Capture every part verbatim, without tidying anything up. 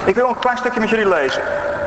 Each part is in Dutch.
Ik wil een klein stukje met jullie lezen.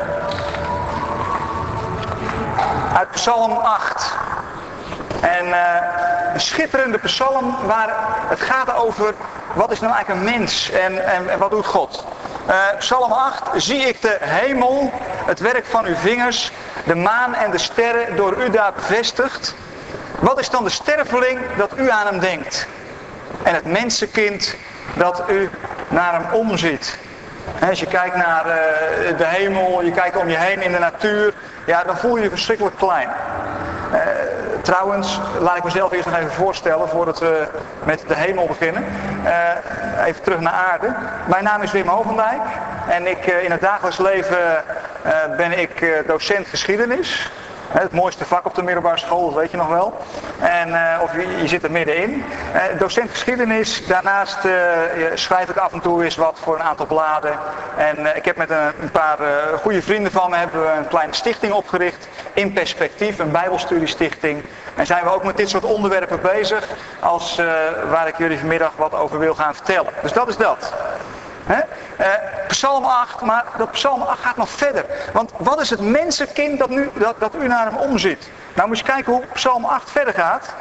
Uit Psalm acht. En uh, een schitterende psalm waar het gaat over wat is nou eigenlijk een mens en, en, en wat doet God. Uh, Psalm acht. Zie ik de hemel, het werk van uw vingers, de maan en de sterren door u daar bevestigd. Wat is dan de sterveling dat u aan hem denkt? En het mensenkind dat u naar hem omziet. Als je kijkt naar uh, de hemel, je kijkt om je heen in de natuur, ja, dan voel je je verschrikkelijk klein. Uh, trouwens, laat ik mezelf eerst nog even voorstellen voordat we met de hemel beginnen. Uh, even terug naar aarde. Mijn naam is Wim Hogendijk en ik, uh, in het dagelijks leven uh, ben ik uh, docent geschiedenis. Het mooiste vak op de middelbare school, dat weet je nog wel. En, uh, of je, je zit er middenin. Uh, docent geschiedenis, daarnaast uh, schrijf ik af en toe eens wat voor een aantal bladen. En uh, ik heb met een, een paar uh, goede vrienden van me hebben we een kleine stichting opgericht. In Perspectief, een bijbelstudiestichting. En zijn we ook met dit soort onderwerpen bezig, als, uh, waar ik jullie vanmiddag wat over wil gaan vertellen. Dus dat is dat. He? Uh, Psalm acht, maar dat Psalm acht gaat nog verder. Want wat is het mensenkind dat, nu, dat, dat u naar hem omziet? Nou moet je kijken hoe Psalm acht verder gaat.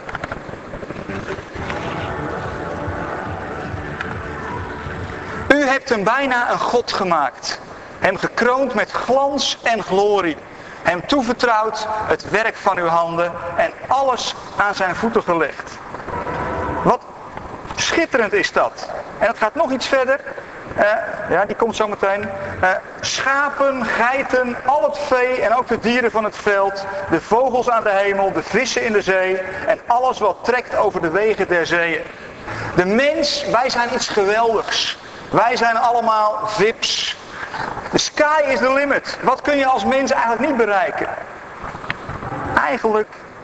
U hebt hem bijna een God gemaakt. Hem gekroond met glans en glorie. Hem toevertrouwd het werk van uw handen en alles aan zijn voeten gelegd. Wat schitterend is dat. En het gaat nog iets verder. Uh, ja, die komt zo meteen. Uh, schapen, geiten, al het vee en ook de dieren van het veld. De vogels aan de hemel, de vissen in de zee. En alles wat trekt over de wegen der zeeën. De mens, wij zijn iets geweldigs. Wij zijn allemaal V I P's. The sky is the limit. Wat kun je als mens eigenlijk niet bereiken? Eigenlijk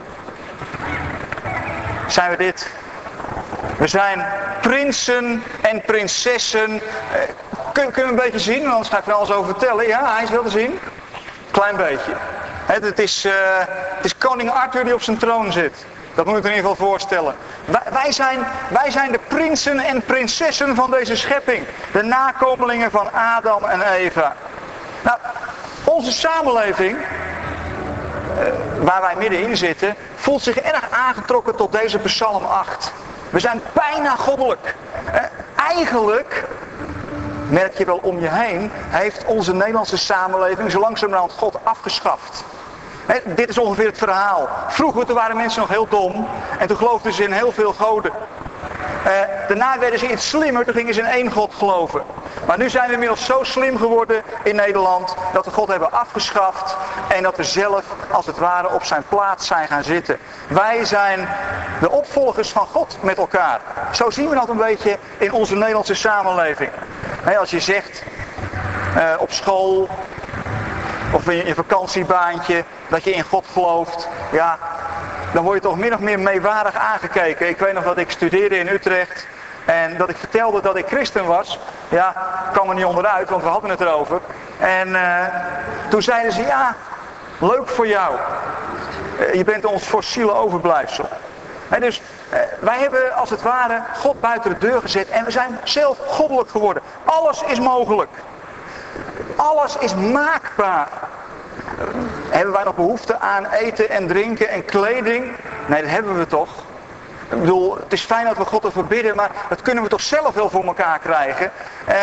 zijn we dit. We zijn prinsen en prinsessen. Kun, kun je een beetje zien? Anders ga ik er alles over vertellen. Ja, hij is wel te zien. Klein beetje. Het, het, is, uh, het is koning Arthur die op zijn troon zit. Dat moet ik in ieder geval voorstellen. Wij, wij, zijn, wij zijn de prinsen en prinsessen van deze schepping. De nakomelingen van Adam en Eva. Nou, onze samenleving, uh, waar wij middenin zitten, voelt zich erg aangetrokken tot deze Psalm acht. We zijn bijna goddelijk. Uh, eigenlijk, merk je wel om je heen, heeft onze Nederlandse samenleving zo langzamerhand God afgeschaft. He, dit is ongeveer het verhaal. Vroeger toen waren mensen nog heel dom en toen geloofden ze in heel veel goden. Uh, daarna werden ze iets slimmer, toen gingen ze in één God geloven. Maar nu zijn we inmiddels zo slim geworden in Nederland dat we God hebben afgeschaft en dat we zelf als het ware op zijn plaats zijn gaan zitten. Wij zijn de opvolgers van God met elkaar. Zo zien we dat een beetje in onze Nederlandse samenleving. He, als je zegt uh, op school of in je vakantiebaantje dat je in God gelooft, ja, dan word je toch min of meer meewarig aangekeken. Ik weet nog dat ik studeerde in Utrecht en dat ik vertelde dat ik christen was. Ja, ik kwam er niet onderuit, want we hadden het erover. En uh, toen zeiden ze, ja, leuk voor jou. Uh, je bent ons fossiele overblijfsel. He, dus uh, wij hebben als het ware God buiten de deur gezet en we zijn zelf goddelijk geworden. Alles is mogelijk. Alles is maakbaar. Hebben wij nog behoefte aan eten en drinken en kleding? Nee, dat hebben we toch. Ik bedoel, het is fijn dat we God ervoor bidden, maar dat kunnen we toch zelf wel voor elkaar krijgen. Eh,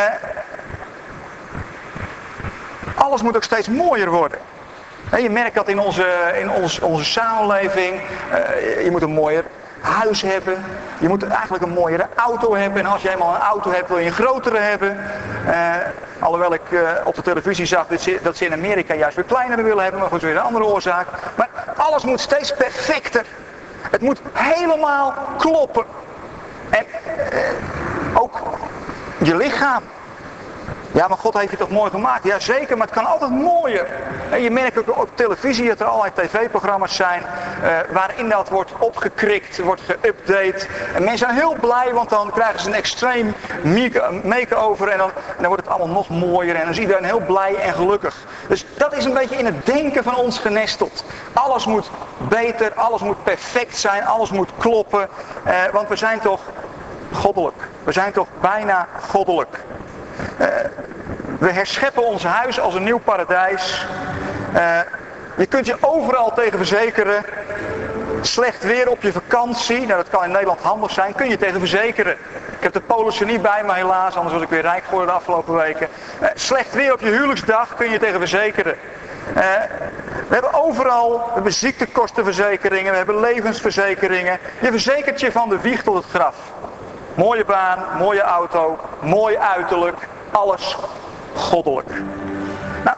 alles moet ook steeds mooier worden. Je merkt dat in onze, in ons, onze samenleving. Uh, je moet een mooier huis hebben. Je moet eigenlijk een mooiere auto hebben. En als je eenmaal een auto hebt, wil je een grotere hebben. Uh, alhoewel ik uh, op de televisie zag dat ze, dat ze in Amerika juist weer kleinere willen hebben. Maar goed, weer een andere oorzaak. Maar alles moet steeds perfecter. Het moet helemaal kloppen. En uh, ook je lichaam. Ja, maar God heeft je toch mooi gemaakt? Jazeker, maar het kan altijd mooier. En je merkt ook op televisie dat er allerlei tv-programma's zijn uh, waarin dat wordt opgekrikt, wordt geüpdate. En mensen zijn heel blij, want dan krijgen ze een extreem make-over en dan, en dan wordt het allemaal nog mooier. En dan is iedereen heel blij en gelukkig. Dus dat is een beetje in het denken van ons genesteld. Alles moet beter, alles moet perfect zijn, alles moet kloppen. Uh, want we zijn toch goddelijk. We zijn toch bijna goddelijk. Uh, We herscheppen ons huis als een nieuw paradijs. Uh, je kunt je overal tegen verzekeren. Slecht weer op je vakantie, nou dat kan in Nederland handig zijn, kun je tegen verzekeren. Ik heb de polissen niet bij me helaas, anders was ik weer rijk geworden de afgelopen weken. Uh, slecht weer op je huwelijksdag kun je tegen verzekeren. Uh, we hebben overal, we hebben ziektekostenverzekeringen, we hebben levensverzekeringen. Je verzekert je van de wieg tot het graf. Mooie baan, mooie auto, mooi uiterlijk, alles goddelijk. Nou,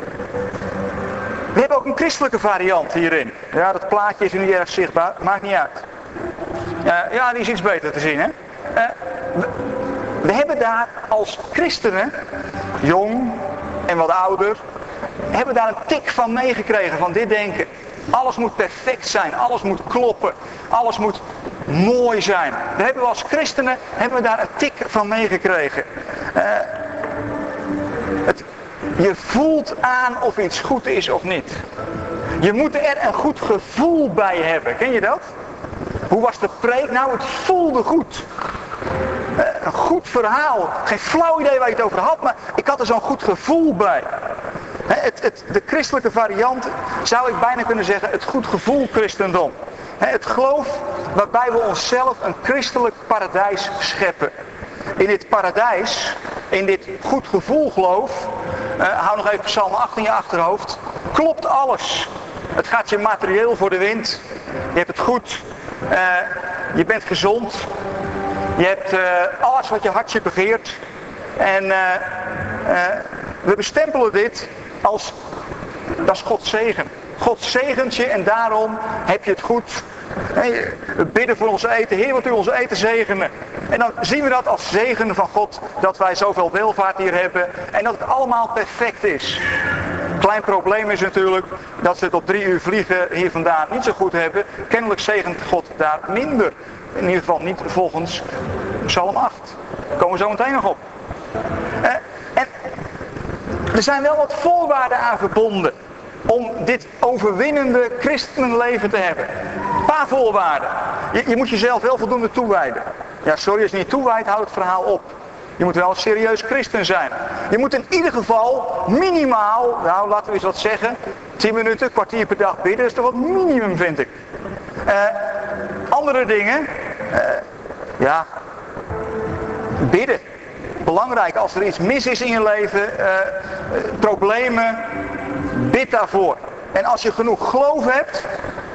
we hebben ook een christelijke variant hierin. Ja, dat plaatje is nu niet erg zichtbaar, maakt niet uit. Uh, ja, die is iets beter te zien, hè. Uh, we, we hebben daar als christenen, jong en wat ouder, hebben daar een tik van meegekregen van dit denken. Alles moet perfect zijn, alles moet kloppen, alles moet mooi zijn. Daar hebben we als christenen hebben we daar een tik van meegekregen. Uh, het, je voelt aan of iets goed is of niet. Je moet er een goed gevoel bij hebben. Ken je dat? Hoe was de preek? Nou, het voelde goed. Uh, een goed verhaal. Geen flauw idee waar je het over had, maar ik had er zo'n goed gevoel bij. He, het, het, de christelijke variant zou ik bijna kunnen zeggen het goed gevoel christendom. He, het geloof waarbij we onszelf een christelijk paradijs scheppen. In dit paradijs, in dit goed gevoel geloof, uh, hou nog even Psalm acht in je achterhoofd, klopt alles. Het gaat je materieel voor de wind. Je hebt het goed. Uh, je bent gezond. Je hebt uh, alles wat je hartje begeert. En uh, uh, we bestempelen dit als, dat is Gods zegen. God zegent je en daarom heb je het goed. Hey, we bidden voor ons eten. Heer, wilt u ons eten zegenen? En dan zien we dat als zegen van God. Dat wij zoveel welvaart hier hebben. En dat het allemaal perfect is. Klein probleem is natuurlijk dat ze het op drie uur vliegen hier vandaan niet zo goed hebben. Kennelijk zegent God daar minder. In ieder geval niet volgens Psalm acht. Daar komen we zo meteen nog op. Eh, en er zijn wel wat voorwaarden aan verbonden. Om dit overwinnende christenenleven te hebben. Een paar voorwaarden. Je, je moet jezelf wel voldoende toewijden. Ja, sorry, als je niet toewijdt, houdt het verhaal op. Je moet wel een serieus christen zijn. Je moet in ieder geval minimaal, nou laten we eens wat zeggen, tien minuten, kwartier per dag bidden. Dat is toch wat minimum, vind ik. Uh, andere dingen, uh, ja, bidden. Belangrijk, als er iets mis is in je leven, uh, uh, problemen, bid daarvoor. En als je genoeg geloof hebt,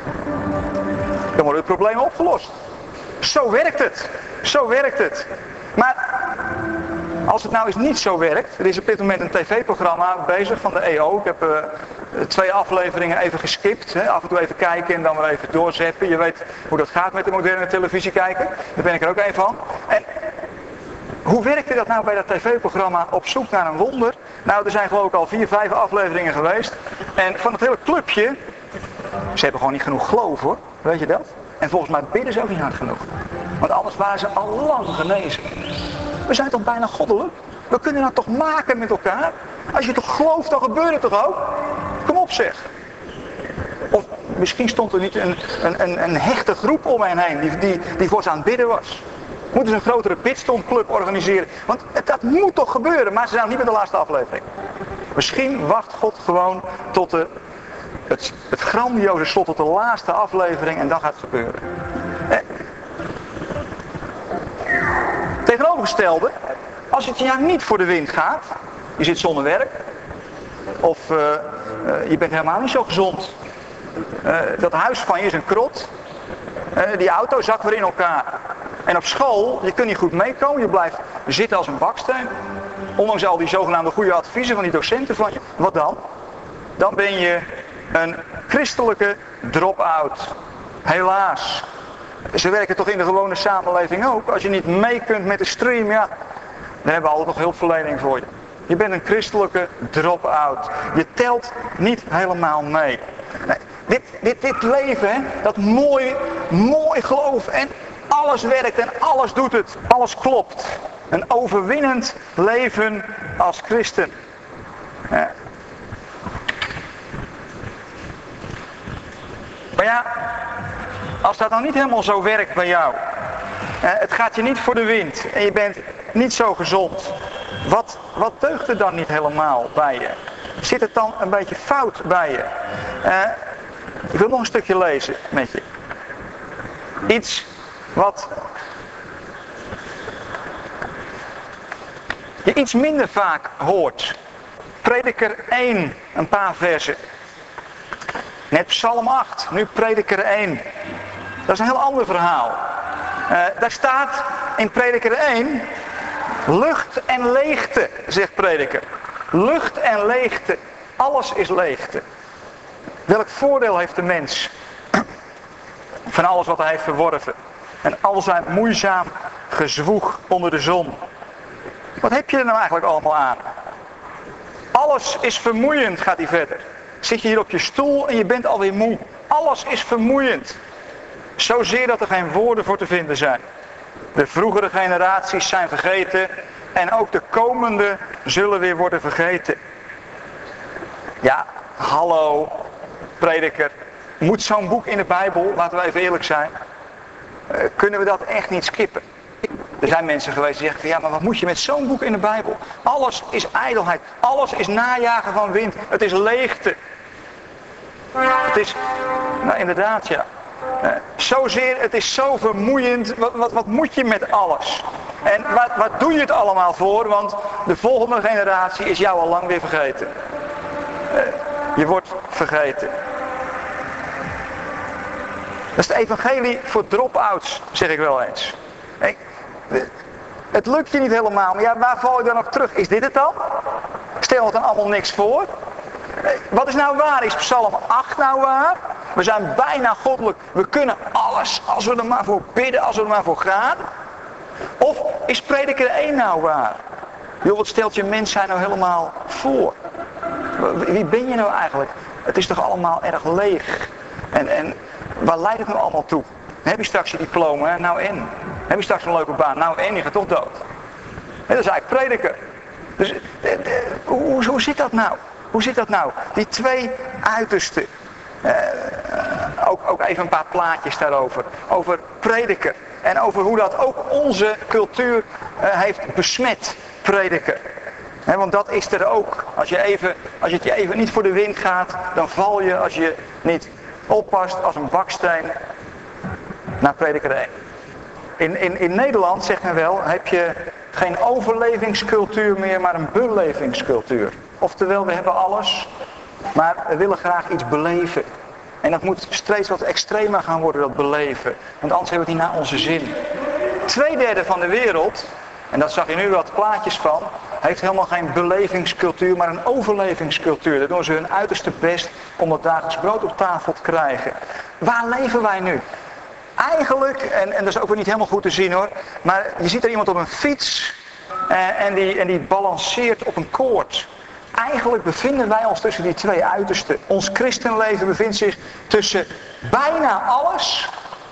dan wordt het probleem opgelost. Zo werkt het. Zo werkt het. Maar als het nou eens niet zo werkt, er is op dit moment een tv-programma bezig van de E O. Ik heb uh, twee afleveringen even geskipt. Hè. Af en toe even kijken en dan weer even doorzetten. Je weet hoe dat gaat met de moderne televisie kijken. Daar ben ik er ook een van. En hoe werkte dat nou bij dat tv-programma Op zoek naar een wonder? Nou, er zijn geloof ik al vier, vijf afleveringen geweest. En van het hele clubje, ze hebben gewoon niet genoeg geloof hoor. Weet je dat? En volgens mij bidden ze ook niet hard genoeg. Want anders waren ze al lang genezen. We zijn toch bijna goddelijk? We kunnen dat toch maken met elkaar? Als je toch gelooft, dan gebeurt het toch ook? Kom op zeg. Of misschien stond er niet een, een, een, een hechte groep om hen heen die, die, die voor ze aan het bidden was. Moeten ze een grotere bidstondclub organiseren? Want het, dat moet toch gebeuren, maar ze zijn nog niet met de laatste aflevering. Misschien wacht God gewoon tot de, het, het grandioze slot, tot de laatste aflevering en dan gaat het gebeuren. Eh. Tegenovergestelde, als het jaar niet voor de wind gaat, je zit zonder werk, of uh, uh, je bent helemaal niet zo gezond, uh, dat huis van je is een krot, uh, die auto zakt weer in elkaar. En op school, je kunt niet goed meekomen, je blijft zitten als een baksteen. Ondanks al die zogenaamde goede adviezen van die docenten van je. Wat dan? Dan ben je een christelijke drop-out. Helaas. Ze werken toch in de gewone samenleving ook. Als je niet mee kunt met de stream, ja, dan hebben we altijd nog hulpverlening voor je. Je bent een christelijke drop-out. Je telt niet helemaal mee. Nee, dit, dit, dit leven, hè, dat mooi, mooi geloof en alles werkt en alles doet het. Alles klopt. Een overwinnend leven als christen. Ja. Maar ja, als dat nou niet helemaal zo werkt bij jou. Het gaat je niet voor de wind en je bent niet zo gezond. Wat, wat deugt er dan niet helemaal bij je? Zit het dan een beetje fout bij je? Uh, ik wil nog een stukje lezen met je. Iets wat je iets minder vaak hoort. Prediker één, een paar versen. Net Psalm acht, nu Prediker één. Dat is een heel ander verhaal. Uh, daar staat in Prediker één... lucht en leegte, zegt Prediker. Lucht en leegte. Alles is leegte. Welk voordeel heeft de mens van alles wat hij heeft verworven? En al zijn moeizaam gezwoeg onder de zon. Wat heb je er nou eigenlijk allemaal aan? Alles is vermoeiend, gaat hij verder. Zit je hier op je stoel en je bent alweer moe. Alles is vermoeiend. Zozeer dat er geen woorden voor te vinden zijn. De vroegere generaties zijn vergeten en ook de komende zullen weer worden vergeten. Ja, hallo, prediker. Moet zo'n boek in de Bijbel, laten we even eerlijk zijn, uh, kunnen we dat echt niet skippen? Er zijn mensen geweest die zeggen, ja, maar wat moet je met zo'n boek in de Bijbel? Alles is ijdelheid, alles is najagen van wind, het is leegte. Het is, nou inderdaad ja. Uh, zozeer, het is zo vermoeiend, wat, wat, wat moet je met alles? En wat, wat doe je het allemaal voor? Want de volgende generatie is jou al lang weer vergeten. Uh, je wordt vergeten. Dat is het evangelie voor drop-outs, zeg ik wel eens. Hey, het lukt je niet helemaal, maar ja, waar val je dan nog terug? Is dit het dan? Stel het dan allemaal niks voor? Hey, wat is nou waar? Is Psalm acht nou waar? We zijn bijna goddelijk. We kunnen alles als we er maar voor bidden, als we er maar voor gaan. Of is Prediker één nou waar? Joh, wat stelt je mens zijn nou helemaal voor? Wie ben je nou eigenlijk? Het is toch allemaal erg leeg. En, en waar leidt het nou allemaal toe? Heb je straks je diploma? Hè? Nou en? Heb je straks een leuke baan? Nou en? Je gaat toch dood. Hè, dat is eigenlijk Prediker. Dus de, de, hoe, hoe zit dat nou? Hoe zit dat nou? Die twee uitersten. Uh, ook, ook even een paar plaatjes daarover. Over Prediker. En over hoe dat ook onze cultuur uh, heeft besmet. Prediker. He, want dat is er ook. Als je, even, als je het je even niet voor de wind gaat, dan val je als je niet oppast als een baksteen naar Prediker één. In, in, in Nederland, zegt men wel, heb je geen overlevingscultuur meer, maar een belevingscultuur. Oftewel, we hebben alles, maar we willen graag iets beleven. En dat moet steeds wat extremer gaan worden, dat beleven. Want anders hebben we het niet naar onze zin. Tweederde van de wereld, en daar zag je nu wat plaatjes van, heeft helemaal geen belevingscultuur, maar een overlevingscultuur. Daar doen ze hun uiterste best om dat dagelijks brood op tafel te krijgen. Waar leven wij nu? Eigenlijk, en, en dat is ook weer niet helemaal goed te zien hoor, maar je ziet er iemand op een fiets eh, en, die, en die balanceert op een koord. Eigenlijk bevinden wij ons tussen die twee uitersten. Ons christenleven bevindt zich tussen bijna alles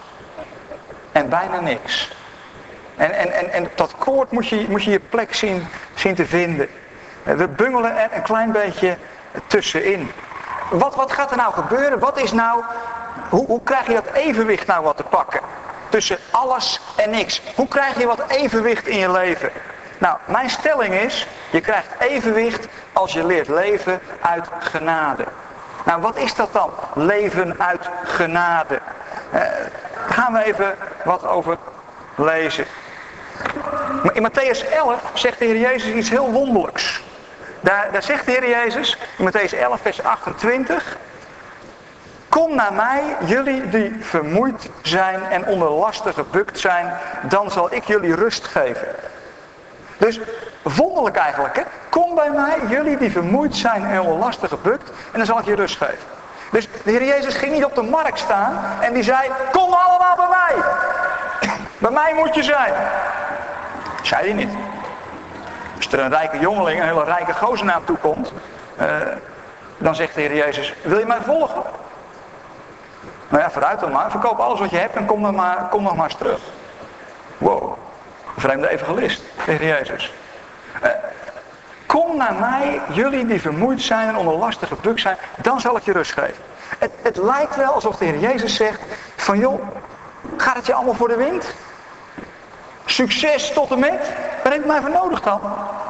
en bijna niks. En, en, en, en op dat koord moet je, moet je je plek zien, zien te vinden. We bungelen er een klein beetje tussenin. Wat, wat gaat er nou gebeuren? Wat is nou, hoe, hoe krijg je dat evenwicht nou wat te pakken? Tussen alles en niks. Hoe krijg je wat evenwicht in je leven? Nou, mijn stelling is, je krijgt evenwicht als je leert leven uit genade. Nou, wat is dat dan? Leven uit genade. Uh, daar gaan we even wat over lezen. In Matthäus elf zegt de Heer Jezus iets heel wonderlijks. Daar, daar zegt de Heer Jezus, in Matthäus elf vers achtentwintig... Kom naar mij, jullie die vermoeid zijn en onder lasten gebukt zijn, dan zal ik jullie rust geven. Dus wonderlijk eigenlijk, hè? Kom bij mij, jullie die vermoeid zijn en onder lasten gebukt, en dan zal ik je rust geven. Dus de Heer Jezus ging niet op de markt staan en die zei, kom allemaal bij mij. Bij mij moet je zijn. Zei hij niet. Als er een rijke jongeling, een hele rijke gozer naar hem toe komt, uh, dan zegt de Heer Jezus, wil je mij volgen? Nou ja, vooruit dan maar. Verkoop alles wat je hebt en kom dan maar, kom nog maar eens terug. Wow. Vreemde evangelist, de Heer Jezus. Uh, kom naar mij, jullie die vermoeid zijn en onder lasten gebukt zijn, dan zal ik je rust geven. Het, het lijkt wel alsof de Heer Jezus zegt, van joh, gaat het je allemaal voor de wind? Succes tot en met? Waar heb je mij voor nodig dan?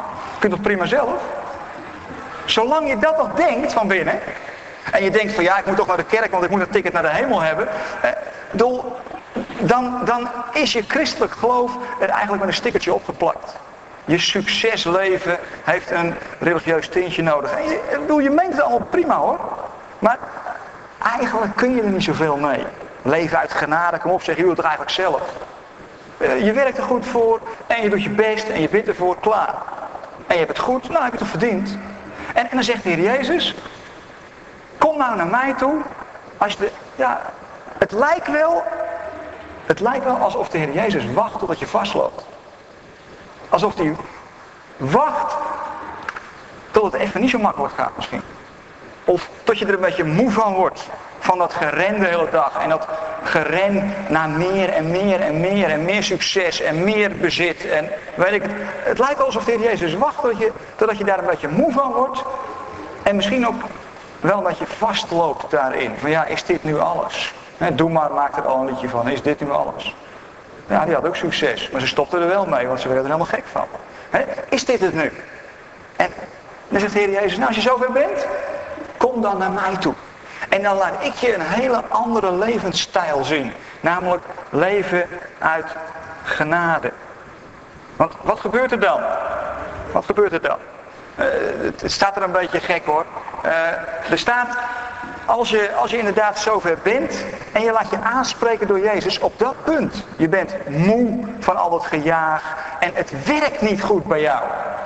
kunt toch prima zelf? Zolang je dat nog denkt van binnen, en je denkt van ja, ik moet toch naar de kerk, want ik moet een ticket naar de hemel hebben. Eh, bedoel, dan, dan is je christelijk geloof er eigenlijk met een stickertje opgeplakt. Je succesleven heeft een religieus tintje nodig. En je, ik bedoel, je meent het allemaal prima hoor. Maar eigenlijk kun je er niet zoveel mee. Leven uit genade, kom op zeg, je doet het eigenlijk zelf. Uh, je werkt er goed voor en je doet je best en je bidt ervoor, klaar. En je hebt het goed, nou heb je het toch verdiend. En, en dan zegt de Heer Jezus, kom nou naar mij toe. Als je de, ja, het lijkt wel, het lijkt wel alsof de Heer Jezus wacht totdat je vastloopt. Alsof hij wacht tot het even niet zo makkelijk gaat misschien. Of tot je er een beetje moe van wordt. Van dat geren de hele dag. En dat geren naar meer en meer en meer en meer succes en meer bezit. En weet ik het. Het lijkt wel alsof de Heer Jezus wacht tot je, totdat je daar een beetje moe van wordt. En misschien ook wel een beetje vastloopt daarin. Van ja, is dit nu alles? He, Doe maar, maakt er al een liedje van. Is dit nu alles? Ja, die had ook succes. Maar ze stopte er wel mee, want ze werden er helemaal gek van. He, is dit het nu? En dan zegt de Heer Jezus, nou als je zover bent, kom dan naar mij toe. En dan laat ik je een hele andere levensstijl zien. Namelijk leven uit genade. Want wat gebeurt er dan? Wat gebeurt er dan? Uh, het, het staat er een beetje gek hoor. Uh, er staat, als je, als je inderdaad zover bent en je laat je aanspreken door Jezus op dat punt. Je bent moe van al dat gejaag en het werkt niet goed bij jou.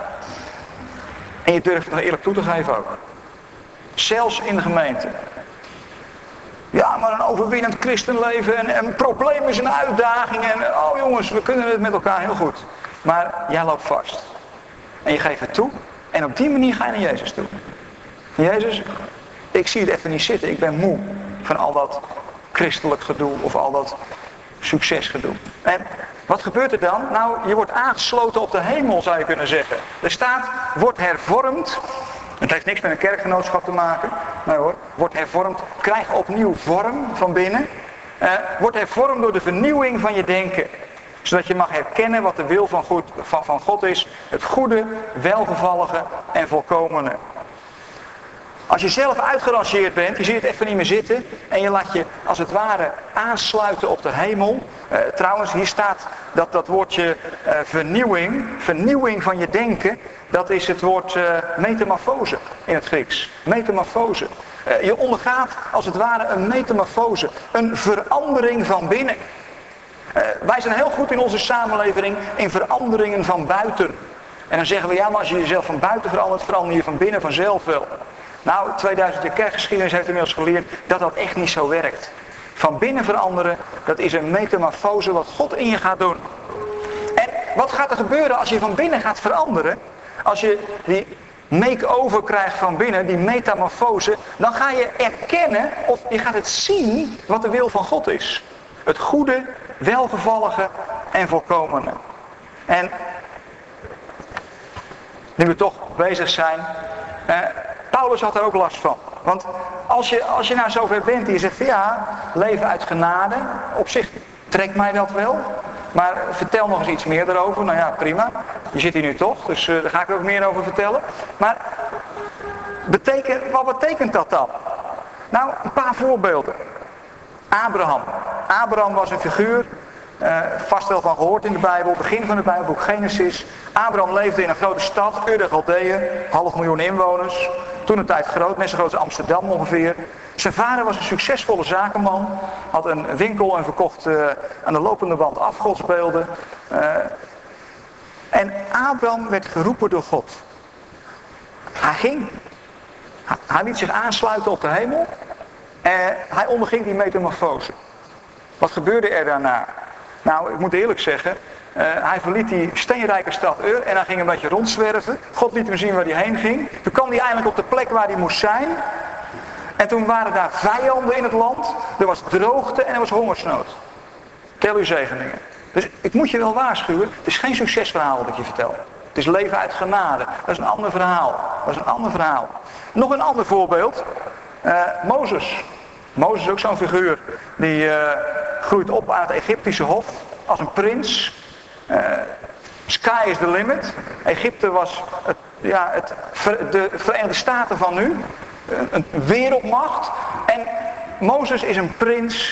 En je durft het nog eerlijk toe te geven ook. Zelfs in de gemeente. Ja, maar een overwinnend christenleven en een probleem is een uitdaging. En oh jongens, we kunnen het met elkaar heel goed. Maar jij loopt vast. En je geeft het toe. En op die manier ga je naar Jezus toe. Jezus, ik zie het even niet zitten. Ik ben moe van al dat christelijk gedoe of al dat succesgedoe. En wat gebeurt er dan? Nou, je wordt aangesloten op de hemel zou je kunnen zeggen. Er staat, wordt hervormd. Het heeft niks met een kerkgenootschap te maken. Nee hoor, wordt hervormd. Krijg opnieuw vorm van binnen. Uh, wordt hervormd door de vernieuwing van je denken. Zodat je mag herkennen wat de wil van, goed, van, van God is. Het goede, welgevallige en volkomene. Als je zelf uitgerangeerd bent, je ziet het even niet meer zitten. En je laat je als het ware aansluiten op de hemel. Uh, trouwens, hier staat dat, dat woordje uh, vernieuwing. Vernieuwing van je denken. Dat is het woord uh, metamorfose in het Grieks. Metamorfose. Uh, je ondergaat als het ware een metamorfose. Een verandering van binnen. Uh, wij zijn heel goed in onze samenleving in veranderingen van buiten. En dan zeggen we, ja, maar als je jezelf van buiten verandert, verander je van binnen vanzelf wel. Nou, tweeduizend jaar kerkgeschiedenis heeft inmiddels geleerd dat dat echt niet zo werkt. Van binnen veranderen, dat is een metamorfose wat God in je gaat doen. En wat gaat er gebeuren als je van binnen gaat veranderen? Als je die make-over krijgt van binnen, die metamorfose, dan ga je erkennen, of je gaat het zien, wat de wil van God is. Het goede, welgevallige en volkomene. En nu we toch bezig zijn, eh, Paulus had er ook last van. Want als je, als je nou zover bent en je zegt, ja, leven uit genade, op zich trekt mij dat wel. Maar vertel nog eens iets meer daarover. Nou ja, prima. Je zit hier nu toch, dus uh, daar ga ik er ook meer over vertellen. Maar betekent, wat betekent dat dan? Nou, een paar voorbeelden. Abraham. Abraham was een figuur, uh, vast wel van gehoord in de Bijbel, begin van het Bijbelboek Genesis. Abraham leefde in een grote stad, Ur de Galdeeën, half miljoen inwoners. Toen een tijd groot, net zo groot als Amsterdam ongeveer. Zijn vader was een succesvolle zakenman, had een winkel en verkocht uh, aan de lopende band afgodsbeelden. Uh, en Abraham werd geroepen door God. Hij ging, hij, hij liet zich aansluiten op de hemel en hij onderging die metamorfose. Wat gebeurde er daarna? Nou, ik moet eerlijk zeggen, uh, hij verliet die steenrijke stad Ur en hij ging een beetje rondzwerven. God liet hem zien waar hij heen ging. Toen kwam hij eindelijk op de plek waar hij moest zijn. En toen waren daar vijanden in het land. Er was droogte en er was hongersnood. Tel uw zegeningen. Dus ik moet je wel waarschuwen, het is geen succesverhaal wat ik je vertel. Het is leven uit genade. Dat is een ander verhaal. Dat is een ander verhaal. Nog een ander voorbeeld. Uh, Mozes. Mozes is ook zo'n figuur. Die uh, groeit op aan het Egyptische hof. Als een prins. Uh, Sky is the limit. Egypte was het, ja, het, de Verenigde Staten van nu. Een, een wereldmacht. En Mozes is een prins.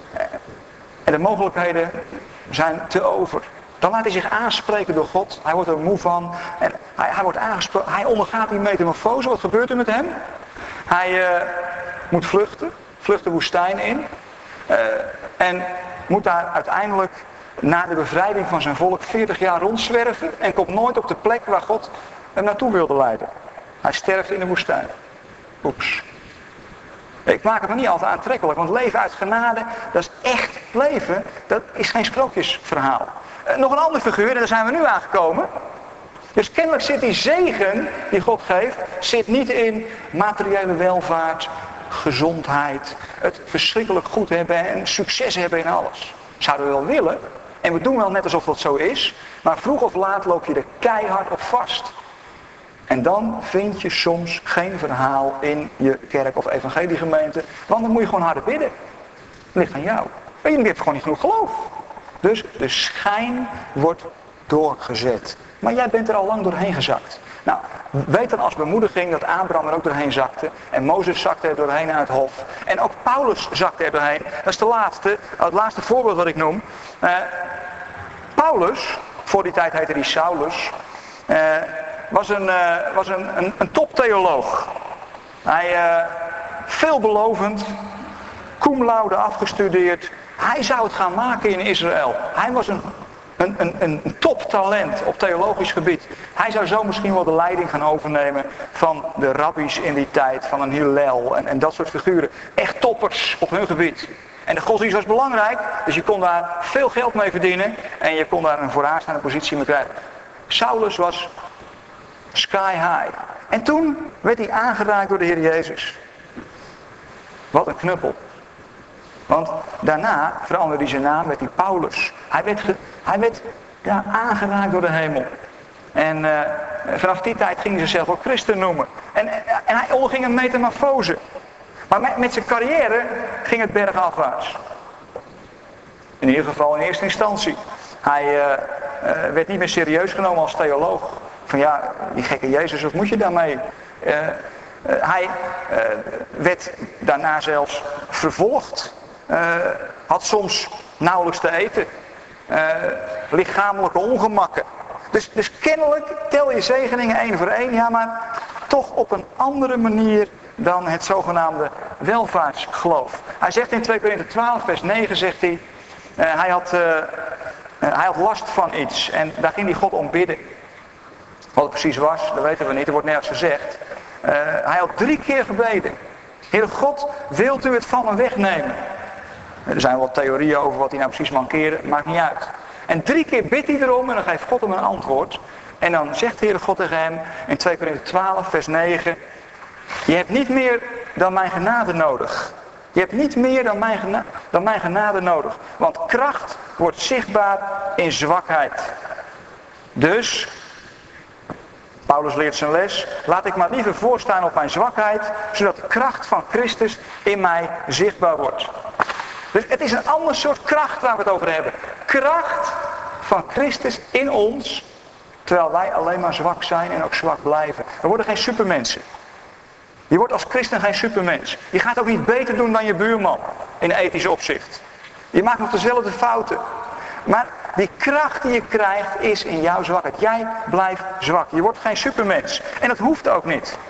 En de mogelijkheden zijn te over. Dan laat hij zich aanspreken door God. Hij wordt er moe van. En hij, hij, wordt aangesproken. Hij ondergaat die metamorfose. Wat gebeurt er met hem? Hij uh, moet vluchten. Vlucht de woestijn in. Uh, en moet daar uiteindelijk na de bevrijding van zijn volk veertig jaar rondzwerven. En komt nooit op de plek waar God hem naartoe wilde leiden. Hij sterft in de woestijn. Oeps. Ik maak het me niet altijd aantrekkelijk. Want leven uit genade, dat is echt leven. Dat is geen sprookjesverhaal. Uh, nog een ander figuur, en daar zijn we nu aangekomen. Dus kennelijk zit die zegen die God geeft, zit niet in materiële welvaart, gezondheid, het verschrikkelijk goed hebben en succes hebben in alles. Zouden we wel willen, en we doen wel net alsof dat zo is, maar vroeg of laat loop je er keihard op vast. En dan vind je soms geen verhaal in je kerk of evangeliegemeente, want dan moet je gewoon harder bidden. Het ligt aan jou. En je hebt gewoon niet genoeg geloof. Dus de schijn wordt doorgezet. Maar jij bent er al lang doorheen gezakt. Nou, weet dan als bemoediging dat Abraham er ook doorheen zakte. En Mozes zakte er doorheen uit het hof. En ook Paulus zakte er doorheen. Dat is de laatste, het laatste voorbeeld wat ik noem. Uh, Paulus, voor die tijd heette hij Saulus, uh, was, een, uh, was een, een, een toptheoloog. Hij, uh, veelbelovend, cum laude afgestudeerd. Hij zou het gaan maken in Israël. Hij was een Een, een, een toptalent op theologisch gebied. Hij zou zo misschien wel de leiding gaan overnemen van de rabbies in die tijd. Van een Hillel en, en dat soort figuren. Echt toppers op hun gebied. En de godsdienst was belangrijk. Dus je kon daar veel geld mee verdienen. En je kon daar een vooraanstaande positie mee krijgen. Saulus was sky high. En toen werd hij aangeraakt door de Heer Jezus. Wat een knuppel. Want daarna veranderde hij zijn naam, werd hij Paulus. Hij werd, ge, hij werd ja, aangeraakt door de hemel. En uh, vanaf die tijd ging hij zichzelf ook christen noemen. En, en hij onderging een metamorfose. Maar met, met zijn carrière ging het bergafwaarts. In ieder geval in eerste instantie. Hij uh, uh, werd niet meer serieus genomen als theoloog. Van ja, die gekke Jezus, wat moet je daarmee? Uh, uh, hij uh, werd daarna zelfs vervolgd. Uh, had soms nauwelijks te eten. Uh, lichamelijke ongemakken. Dus, dus kennelijk tel je zegeningen één voor één. Ja, maar toch op een andere manier dan het zogenaamde welvaartsgeloof. Hij zegt in twee Korinthe twaalf vers negen zegt hij. Uh, hij, had, uh, uh, hij had last van iets. En daar ging hij God om bidden. Wat het precies was, dat weten we niet. Er wordt nergens gezegd. Uh, hij had drie keer gebeden. Heere God, wilt u het van me wegnemen? Er zijn wel theorieën over wat hij nou precies mankeerde, maakt niet uit. En drie keer bidt hij erom en dan geeft God hem een antwoord. En dan zegt de Heere God tegen hem in twee Korinthe twaalf vers negen. Je hebt niet meer dan mijn genade nodig. Je hebt niet meer dan mijn, gena- dan mijn genade nodig. Want kracht wordt zichtbaar in zwakheid. Dus, Paulus leert zijn les. Laat ik maar liever voorstaan op mijn zwakheid. Zodat de kracht van Christus in mij zichtbaar wordt. Dus het is een ander soort kracht waar we het over hebben. Kracht van Christus in ons. Terwijl wij alleen maar zwak zijn en ook zwak blijven. We worden geen supermensen. Je wordt als christen geen supermens. Je gaat ook niet beter doen dan je buurman. In ethisch opzicht. Je maakt nog dezelfde fouten. Maar die kracht die je krijgt is in jouw zwakheid. Jij blijft zwak. Je wordt geen supermens. En dat hoeft ook niet.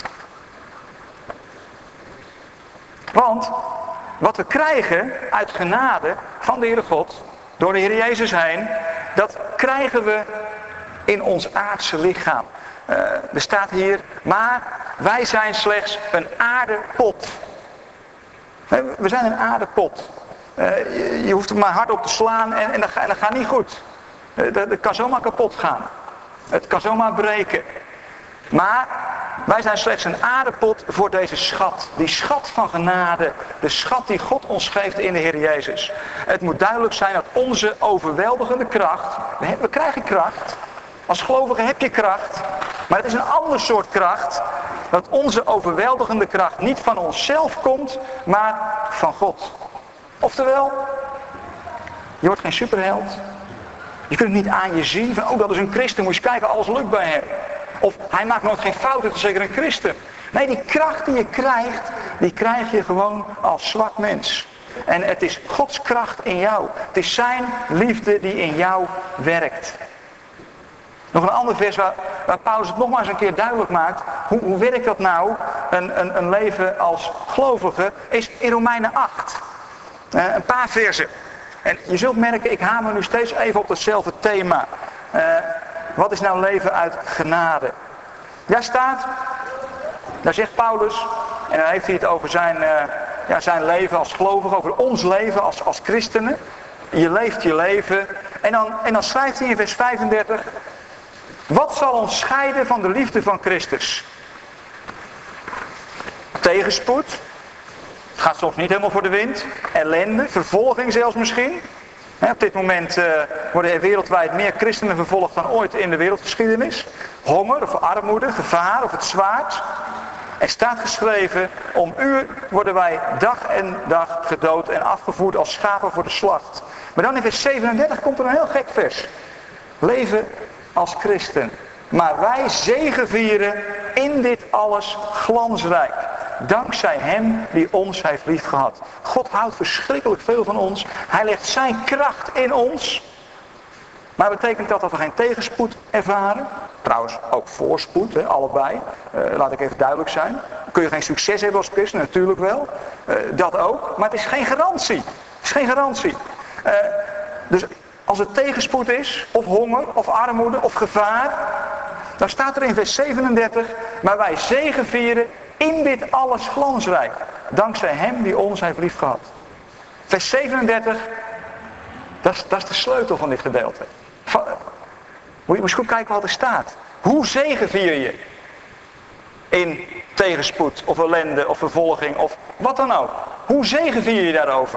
Want wat we krijgen uit genade van de Heere God, door de Heer Jezus heen, dat krijgen we in ons aardse lichaam. Uh, er staat hier, maar wij zijn slechts een aardepot. We zijn een aardepot. Uh, je, je hoeft er maar hard op te slaan en, en, dat, en dat gaat niet goed. Uh, dat, dat kan zomaar kapot gaan. Het kan zomaar breken. Maar wij zijn slechts een aardepot voor deze schat. Die schat van genade. De schat die God ons geeft in de Heer Jezus. Het moet duidelijk zijn dat onze overweldigende kracht. We, we krijgen kracht. Als gelovige heb je kracht. Maar het is een ander soort kracht. Dat onze overweldigende kracht niet van onszelf komt. Maar van God. Oftewel. Je wordt geen superheld. Je kunt het niet aan je zien van, oh dat is een christen, moet je kijken, alles lukt bij hem. Of hij maakt nooit geen fouten, dat is zeker een christen. Nee, die kracht die je krijgt, die krijg je gewoon als zwak mens. En het is Gods kracht in jou. Het is zijn liefde die in jou werkt. Nog een ander vers waar, waar Paulus het nogmaals een keer duidelijk maakt. Hoe, hoe werkt dat nou, een, een, een leven als gelovige, is in Romeinen acht. Uh, een paar versen. En je zult merken, ik hamer nu steeds even op hetzelfde thema. Uh, wat is nou leven uit genade? Daar staat, daar zegt Paulus, en dan heeft hij het over zijn, uh, ja, zijn leven als gelovige, over ons leven als, als christenen. Je leeft je leven. En dan, en dan schrijft hij in vers vijfendertig... Wat zal ons scheiden van de liefde van Christus? Tegenspoed. Het gaat soms niet helemaal voor de wind. Ellende, vervolging zelfs misschien. He, op dit moment uh, worden er wereldwijd meer christenen vervolgd dan ooit in de wereldgeschiedenis. Honger of armoede, gevaar of het zwaard. Er staat geschreven, om u worden wij dag en dag gedood en afgevoerd als schapen voor de slacht. Maar dan in vers zevenendertig komt er een heel gek vers. Leven als christen. Maar wij zegevieren in dit alles glansrijk. Dankzij hem die ons heeft liefgehad. God houdt verschrikkelijk veel van ons. Hij legt zijn kracht in ons. Maar betekent dat dat we geen tegenspoed ervaren? Trouwens ook voorspoed, hè, allebei. Uh, laat ik even duidelijk zijn. Kun je geen succes hebben als christen? Natuurlijk wel. Uh, dat ook. Maar het is geen garantie. Het is geen garantie. Uh, dus als het tegenspoed is, of honger, of armoede, of gevaar, dan staat er in vers zevenendertig, maar wij zegevieren in dit alles glansrijk, dankzij hem die ons heeft liefgehad. Vers zevenendertig, dat is, dat is de sleutel van dit gedeelte. Van, moet je eens goed kijken wat er staat. Hoe zegevier je in tegenspoed, of ellende, of vervolging, of wat dan ook? Hoe zegevier je daarover?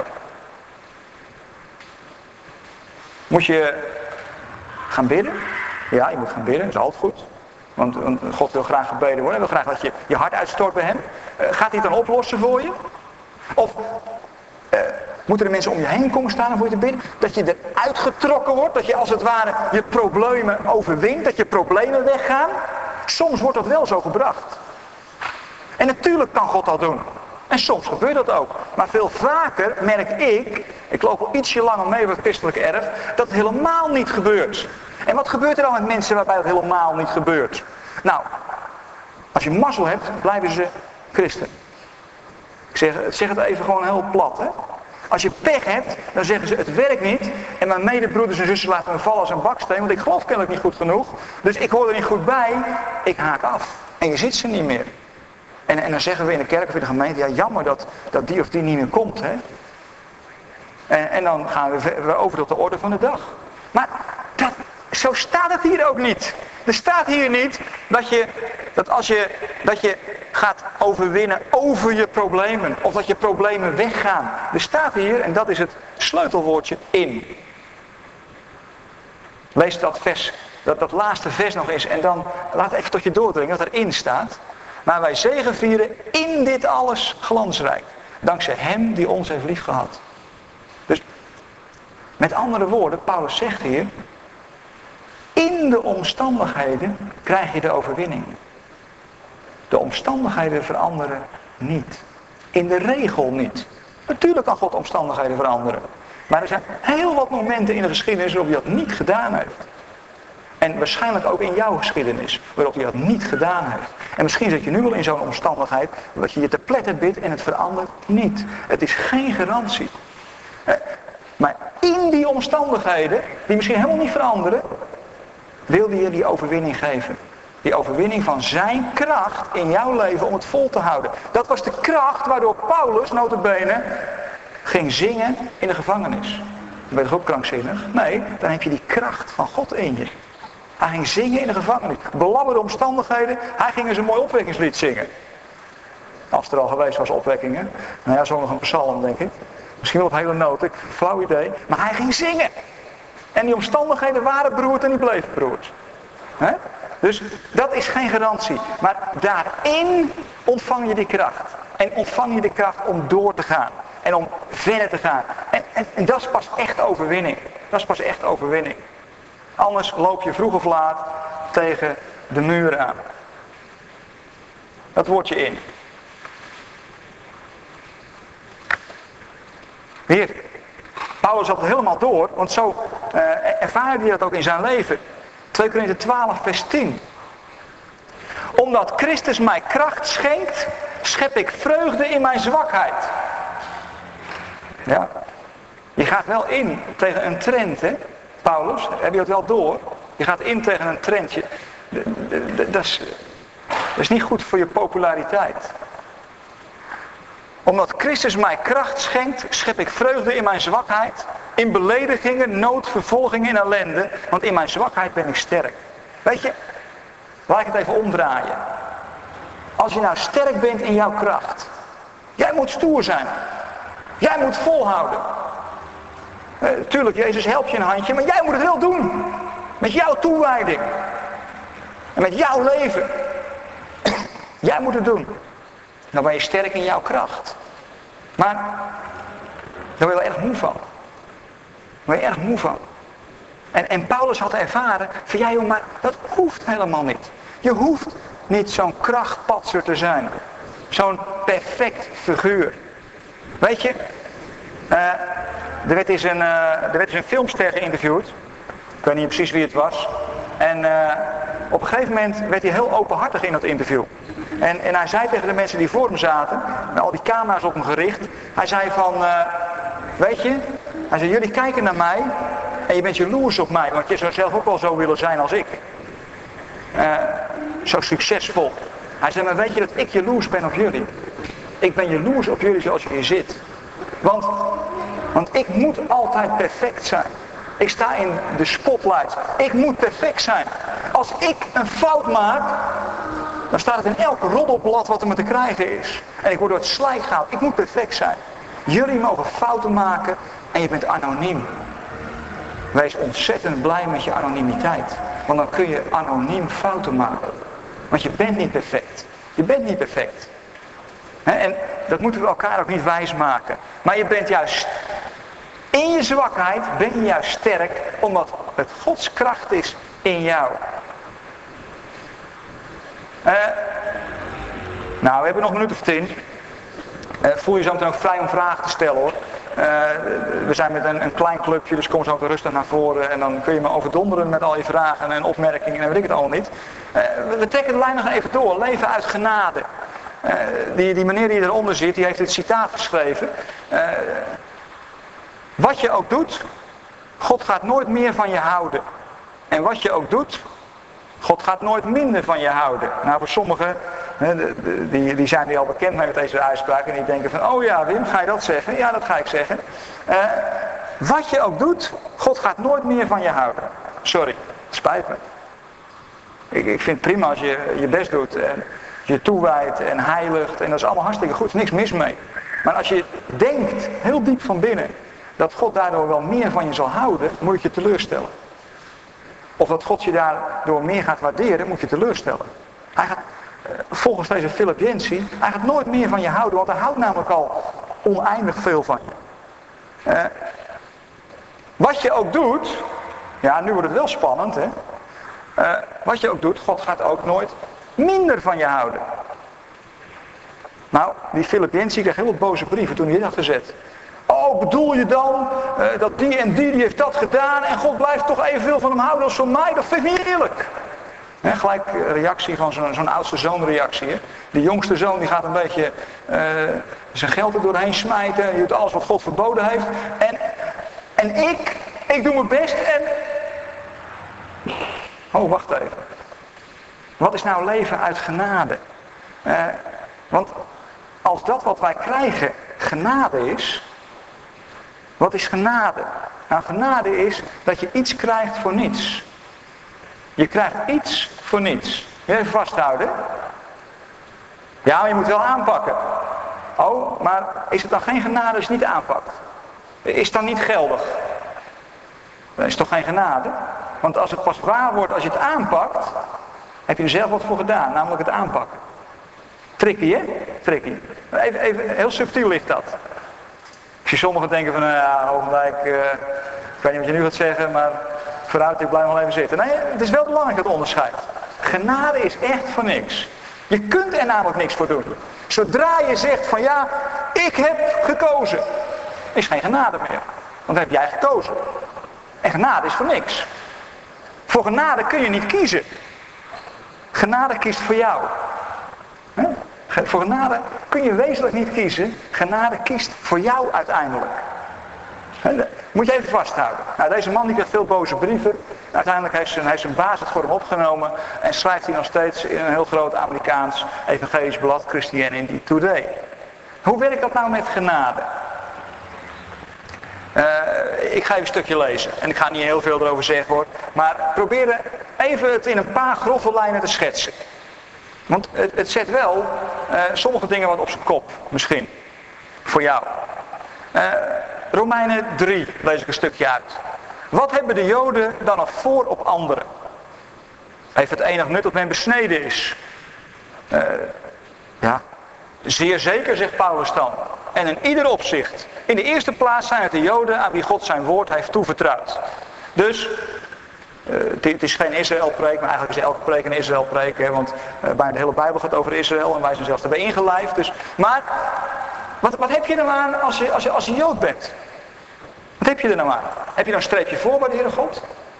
Moet je gaan bidden? Ja, je moet gaan bidden, dat is altijd goed. Want God wil graag gebeden worden. Hij wil graag dat je je hart uitstort bij hem. Uh, gaat hij het dan oplossen voor je? Of uh, moeten er mensen om je heen komen staan om voor je te bidden? Dat je eruit getrokken wordt. Dat je als het ware je problemen overwint. Dat je problemen weggaan. Soms wordt dat wel zo gebracht. En natuurlijk kan God dat doen. En soms gebeurt dat ook. Maar veel vaker merk ik, ik loop al ietsje langer mee met het christelijke erf, dat het helemaal niet gebeurt. En wat gebeurt er dan met mensen waarbij het helemaal niet gebeurt? Nou, als je mazzel hebt, blijven ze christen. Ik zeg, zeg het even gewoon heel plat, hè. Als je pech hebt, dan zeggen ze het werkt niet. En mijn medebroeders en zussen laten me vallen als een baksteen, want ik geloof kennelijk niet goed genoeg. Dus ik hoor er niet goed bij, ik haak af. En je ziet ze niet meer. En, en dan zeggen we in de kerk of in de gemeente, ja jammer dat, dat die of die niet meer komt. Hè? En, en dan gaan we, we over tot de orde van de dag. Maar dat, zo staat het hier ook niet. Er staat hier niet dat je, dat als je, dat je gaat overwinnen over je problemen. Of dat je problemen weggaan. Er staat hier, en dat is het sleutelwoordje, in. Lees dat vers, dat, dat laatste vers nog eens. En dan laat even tot je doordringen wat erin staat. Maar wij zegevieren in dit alles glansrijk. Dankzij hem die ons heeft liefgehad. Dus, met andere woorden, Paulus zegt hier, in de omstandigheden krijg je de overwinning. De omstandigheden veranderen niet. In de regel niet. Natuurlijk kan God omstandigheden veranderen. Maar er zijn heel wat momenten in de geschiedenis waarop hij dat niet gedaan heeft. En waarschijnlijk ook in jouw geschiedenis, waarop hij dat niet gedaan heeft. En misschien zit je nu wel in zo'n omstandigheid, dat je je te pletter bidt en het verandert niet. Het is geen garantie. Maar in die omstandigheden, die misschien helemaal niet veranderen, wil hij je die overwinning geven. Die overwinning van zijn kracht in jouw leven om het vol te houden. Dat was de kracht waardoor Paulus, nota bene, ging zingen in de gevangenis. Dan ben je toch ook krankzinnig? Nee, dan heb je die kracht van God in je. Hij ging zingen in de gevangenis. Belabberde omstandigheden. Hij ging eens een mooi opwekkingslied zingen. Als er al geweest was opwekkingen. Nou ja, zo nog een psalm denk ik. Misschien wel op hele noten. Flauw idee. Maar hij ging zingen. En die omstandigheden waren beroerd en die bleven beroerd. He? Dus dat is geen garantie. Maar daarin ontvang je die kracht. En ontvang je de kracht om door te gaan. En om verder te gaan. En, en, en dat is pas echt overwinning. Dat is pas echt overwinning. Anders loop je vroeg of laat tegen de muur aan. Dat wordt je in. Hier, Paulus had het helemaal door, want zo uh, ervaarde hij dat ook in zijn leven. twee Korinthe twaalf vers tien. Omdat Christus mij kracht schenkt, schep ik vreugde in mijn zwakheid. Ja, je gaat wel in tegen een trend, hè, Paulus, heb je het wel door? Je gaat in tegen een trendje. Dat is, dat is niet goed voor je populariteit. Omdat Christus mij kracht schenkt, schep ik vreugde in mijn zwakheid. In beledigingen, nood, vervolging en ellende. Want in mijn zwakheid ben ik sterk. Weet je, laat ik het even omdraaien. Als je nou sterk bent in jouw kracht. Jij moet stoer zijn. Jij moet volhouden. Uh, tuurlijk, Jezus helpt je een handje, maar jij moet het wel doen. Met jouw toewijding. En met jouw leven. Jij moet het doen. Dan ben je sterk in jouw kracht. Maar daar ben je wel erg moe van. Daar ben je erg moe van. En, en Paulus had ervaren van ja joh, maar dat hoeft helemaal niet. Je hoeft niet zo'n krachtpatser te zijn. Zo'n perfect figuur. Weet je, uh, er werd eens een, uh, er werd eens een filmster geïnterviewd. Ik weet niet precies wie het was. En uh, op een gegeven moment werd hij heel openhartig in dat interview. En, en hij zei tegen de mensen die voor hem zaten, met al die camera's op hem gericht. Hij zei van, uh, weet je, hij zei jullie kijken naar mij en je bent jaloers op mij. Want je zou zelf ook wel zo willen zijn als ik. Uh, zo succesvol. Hij zei, maar weet je dat ik jaloers ben op jullie? Ik ben jaloers op jullie zoals je hier zit. Want, want ik moet altijd perfect zijn. Ik sta in de spotlight. Ik moet perfect zijn. Als ik een fout maak, dan staat het in elk roddelblad wat er me te krijgen is. En ik word door het slijk gehaald. Ik moet perfect zijn. Jullie mogen fouten maken en je bent anoniem. Wees ontzettend blij met je anonimiteit. Want dan kun je anoniem fouten maken. Want je bent niet perfect. Je bent niet perfect. He, en dat moeten we elkaar ook niet wijsmaken. Maar je bent juist, in je zwakheid ben je juist sterk, omdat het Gods kracht is in jou. Uh, nou, we hebben nog een minuut of tien. Uh, voel je zo meteen ook vrij om vragen te stellen hoor. Uh, we zijn met een, een klein clubje, dus kom zo meteen rustig naar voren. En dan kun je me overdonderen met al je vragen en opmerkingen en weet ik het allemaal niet. Uh, we, we trekken de lijn nog even door. Leven uit genade. Uh, die, die meneer die eronder zit, die heeft dit citaat geschreven. Uh, wat je ook doet, God gaat nooit meer van je houden. En wat je ook doet, God gaat nooit minder van je houden. Nou, voor sommigen, die, die zijn die al bekend met deze uitspraak en die denken van, oh ja Wim, ga je dat zeggen? Ja, dat ga ik zeggen. Uh, wat je ook doet, God gaat nooit meer van je houden. Sorry, spijt me. Ik, ik vind het prima als je je best doet en je toewijdt en heiligt en dat is allemaal hartstikke goed, er is niks mis mee. Maar als je denkt, heel diep van binnen, dat God daardoor wel meer van je zal houden, moet je je teleurstellen. Of dat God je daardoor meer gaat waarderen, moet je teleurstellen. Hij gaat, volgens deze Philip Yancey, hij gaat nooit meer van je houden, want hij houdt namelijk al oneindig veel van je. Uh, wat je ook doet, ja nu wordt het wel spannend hè. Uh, wat je ook doet, God gaat ook nooit minder van je houden. Nou, die Philip Yancey kreeg heel wat boze brieven toen hij dit had gezet. Oh, bedoel je dan uh, dat die en die, die heeft dat gedaan en God blijft toch evenveel van hem houden als van mij? Dat vind ik niet eerlijk. He, gelijk reactie van zo'n, zo'n oudste zoon reactie. Hè? De jongste zoon die gaat een beetje uh, zijn geld er doorheen smijten. Die doet alles wat God verboden heeft. En, en ik, ik doe mijn best en... Oh, wacht even. Wat is nou leven uit genade? Uh, want als dat wat wij krijgen genade is... Wat is genade? Nou, genade is dat je iets krijgt voor niets. Je krijgt iets voor niets. Even vasthouden. Ja, maar je moet wel aanpakken. Oh, maar is het dan geen genade als je niet aanpakt? Is het dan niet geldig? Dat is toch geen genade? Want als het pas waar wordt als je het aanpakt, heb je er zelf wat voor gedaan, namelijk het aanpakken. Tricky, hè? Tricky. Even, even, heel subtiel ligt dat. Ik zie sommigen denken van, nou ja, Hogendijk, uh, ik weet niet wat je nu gaat zeggen, maar vooruit, ik blijf nog even zitten. Nee, het is wel belangrijk het onderscheid. Genade is echt voor niks. Je kunt er namelijk niks voor doen. Zodra je zegt van ja, ik heb gekozen, is geen genade meer. Want dan heb jij gekozen. En genade is voor niks. Voor genade kun je niet kiezen. Genade kiest voor jou. He? Voor genade kun je wezenlijk niet kiezen. Genade kiest voor jou uiteindelijk. He? Moet je even vasthouden. Nou, deze man die krijgt veel boze brieven. Uiteindelijk heeft zijn, heeft zijn baas het voor hem opgenomen. En schrijft hij nog steeds in een heel groot Amerikaans evangelisch blad, Christianity Today. Hoe werkt dat nou met genade? Uh, ik ga even een stukje lezen. En ik ga niet heel veel erover zeggen hoor. Maar probeer even het in een paar grove lijnen te schetsen. Want het, het zet wel uh, sommige dingen wat op zijn kop. Misschien. Voor jou. Uh, Romeinen drie lees ik een stukje uit. Wat hebben de Joden dan nog voor op anderen? Heeft het enig nut dat men besneden is? Uh, ja. Zeer zeker, zegt Paulus dan. En in ieder opzicht. In de eerste plaats zijn het de Joden aan wie God zijn woord heeft toevertrouwd. Dus, uh, het is geen Israël-preek, maar eigenlijk is elke preek een Israël-preek. Hè, want uh, bijna de hele Bijbel gaat over Israël en wij zijn zelfs erbij ingelijfd. Dus, maar, wat, wat heb je er nou aan als je, als, je, als je Jood bent? Wat heb je er nou aan? Heb je nou een streepje voor bij de Heere God?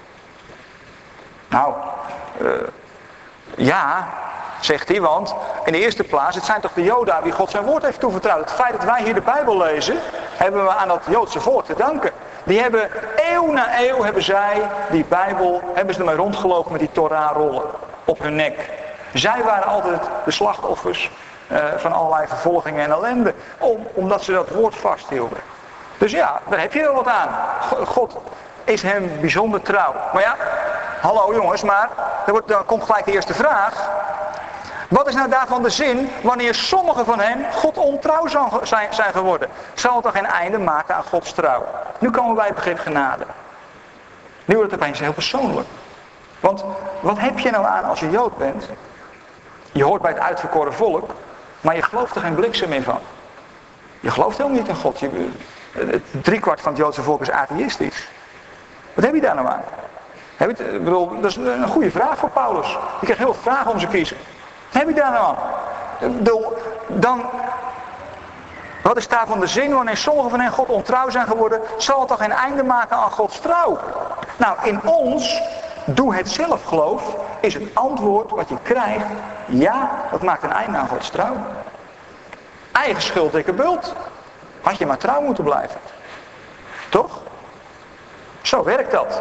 Nou, uh, ja... zegt hij, want in de eerste plaats, het zijn toch de Joden aan wie God zijn woord heeft toevertrouwd. Het feit dat wij hier de Bijbel lezen, hebben we aan dat Joodse volk te danken. Die hebben eeuw na eeuw, hebben zij die Bijbel, hebben ze ermee rondgelopen met die Torah-rollen op hun nek. Zij waren altijd de slachtoffers uh, van allerlei vervolgingen en ellende, om, omdat ze dat woord vasthielden. Dus ja, daar heb je er wat aan. God is hem bijzonder trouw. Maar ja, hallo jongens, maar er wordt, dan komt gelijk de eerste vraag. Wat is nou daarvan de zin wanneer sommigen van hen God ontrouw zijn, zijn geworden? Zal het dan geen einde maken aan Gods trouw? Nu komen wij bij het begrip genade. Nu wordt het opeens heel persoonlijk. Want wat heb je nou aan als je Jood bent? Je hoort bij het uitverkoren volk, maar je gelooft er geen bliksem in van. Je gelooft helemaal niet in God. Je, het driekwart van het Joodse volk is atheïstisch. Wat heb je daar nou aan? Heb je, ik bedoel, dat is een goede vraag voor Paulus. Je krijgt heel veel vragen om ze kiezen. Wat heb je daar nou aan? Dan, wat is daarvan de zin wanneer sommigen van hen God ontrouw zijn geworden? Zal het toch geen einde maken aan Gods trouw? Nou, in ons, doe het zelf geloof, is het antwoord wat je krijgt. Ja, dat maakt een einde aan Gods trouw. Eigen schuld, dikke bult. Had je maar trouw moeten blijven. Toch? Zo werkt dat.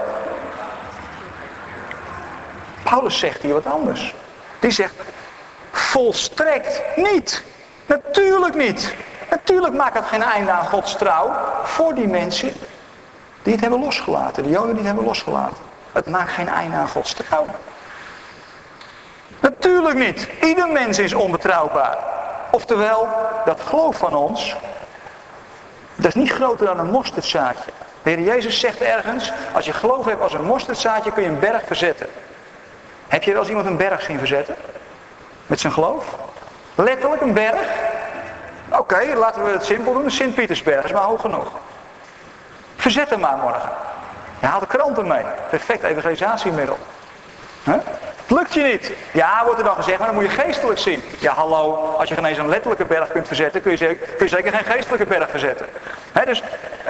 Paulus zegt hier wat anders. Die zegt, volstrekt niet. Natuurlijk niet. Natuurlijk maakt het geen einde aan Gods trouw voor die mensen die het hebben losgelaten. De Joden die het hebben losgelaten. Het maakt geen einde aan Gods trouw. Natuurlijk niet. Ieder mens is onbetrouwbaar. Oftewel, dat geloof van ons, dat is niet groter dan een mosterdzaadje. De Heer Jezus zegt ergens, als je geloof hebt als een mosterdzaadje kun je een berg verzetten. Heb je wel eens iemand een berg zien verzetten? Met zijn geloof? Letterlijk een berg? Oké, okay, laten we het simpel doen. Sint-Pietersberg is maar hoog genoeg. Verzet hem maar morgen. Je haalt de kranten mee. Perfect evangelisatiemiddel. Huh? Het lukt je niet. Ja, wordt er dan gezegd, maar dan moet je geestelijk zien. Ja, hallo, als je geen eens een letterlijke berg kunt verzetten, kun je zeker, kun je zeker geen geestelijke berg verzetten. He, dus, eh,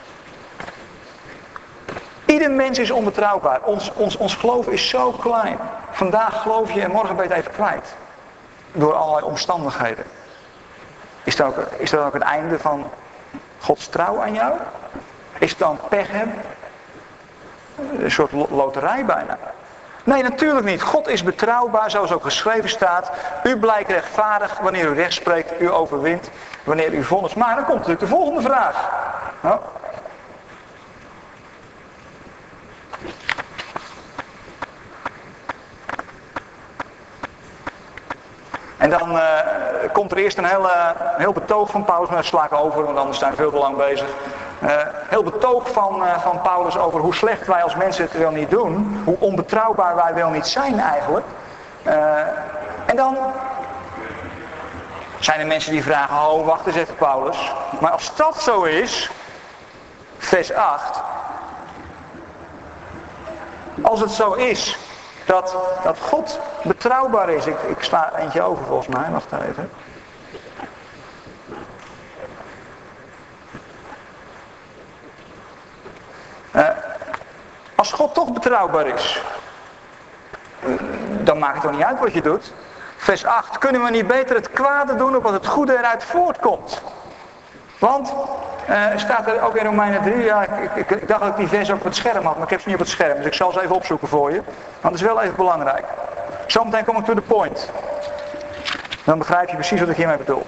ieder mens is onbetrouwbaar. Ons, ons, ons geloof is zo klein. Vandaag geloof je en morgen ben je het even kwijt. Door allerlei omstandigheden. Is dat, ook, is dat ook het einde van Gods trouw aan jou? Is het dan pech hebben? Een soort loterij bijna. Nee, natuurlijk niet. God is betrouwbaar, zoals ook geschreven staat. U blijkt rechtvaardig wanneer u recht spreekt, u overwint wanneer u vonnis. Maar dan komt natuurlijk de volgende vraag. Oh. En dan uh, komt er eerst een heel, uh, heel betoog van Paulus, maar dat sla ik over, want anders zijn we veel te lang bezig. Uh, heel betoog van, uh, van Paulus over hoe slecht wij als mensen het wel niet doen. Hoe onbetrouwbaar wij wel niet zijn eigenlijk. Uh, en dan zijn er mensen die vragen, oh wacht eens even Paulus. Maar als dat zo is, vers acht. Als het zo is dat, dat God betrouwbaar is. Ik, ik sla eentje over volgens mij, wacht even. Uh, als God toch betrouwbaar is, dan maakt het toch niet uit wat je doet. Vers acht, kunnen we niet beter het kwade doen opdat het goede eruit voortkomt? Want, uh, staat er ook in Romeinen drie, ja, ik, ik, ik dacht dat ik die vers ook op het scherm had, maar ik heb ze niet op het scherm, dus ik zal ze even opzoeken voor je. Want het is wel even belangrijk. Zometeen kom ik to the point. Dan begrijp je precies wat ik hiermee bedoel.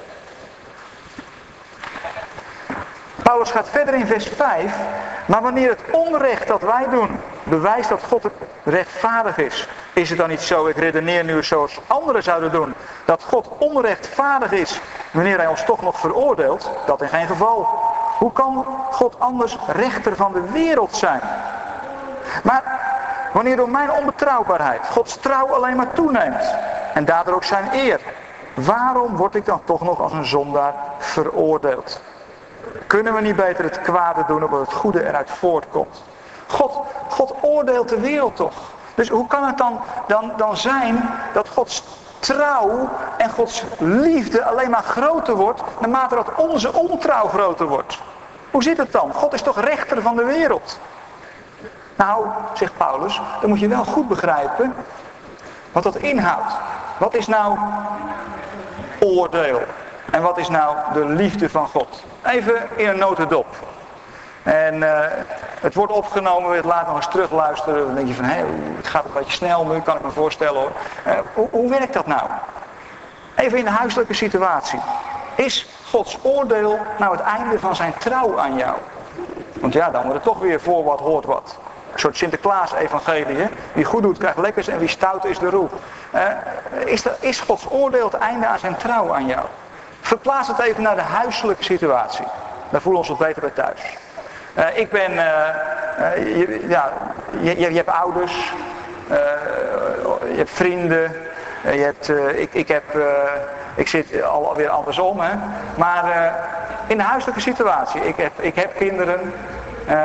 Paulus gaat verder in vers vijf. Maar wanneer het onrecht dat wij doen bewijst dat God rechtvaardig is, is het dan niet zo, ik redeneer nu zoals anderen zouden doen, dat God onrechtvaardig is wanneer hij ons toch nog veroordeelt? Dat in geen geval. Hoe kan God anders rechter van de wereld zijn? Maar wanneer door mijn onbetrouwbaarheid Gods trouw alleen maar toeneemt en daardoor ook zijn eer, waarom word ik dan toch nog als een zondaar veroordeeld? Kunnen we niet beter het kwade doen opdat het goede eruit voortkomt? God, God oordeelt de wereld toch? Dus hoe kan het dan, dan, dan zijn dat Gods trouw en Gods liefde alleen maar groter wordt naarmate dat onze ontrouw groter wordt? Hoe zit het dan? God is toch rechter van de wereld? Nou, zegt Paulus, dan moet je wel goed begrijpen wat dat inhoudt. Wat is nou oordeel? En wat is nou de liefde van God? Even in een notendop. En uh, het wordt opgenomen, wil je het later nog eens terugluisteren. Dan denk je van, hé, het gaat een beetje snel nu, kan ik me voorstellen hoor. Uh, hoe, hoe werkt dat nou? Even in de huiselijke situatie. Is Gods oordeel nou het einde van zijn trouw aan jou? Want ja, dan wordt het toch weer voor wat hoort wat. Een soort Sinterklaas-evangelie, hè? Wie goed doet krijgt lekkers en wie stout is de roe. Uh, is, de, is Gods oordeel het einde aan zijn trouw aan jou? Verplaats het even naar de huiselijke situatie. Daar voelen we ons wat beter bij thuis. Uh, ik ben, uh, uh, je, ja, je, je, je hebt ouders, uh, je hebt vrienden, uh, je hebt, uh, ik, ik, heb, uh, ik zit alweer andersom, hè. Maar uh, in de huiselijke situatie, ik heb, ik heb kinderen. Uh,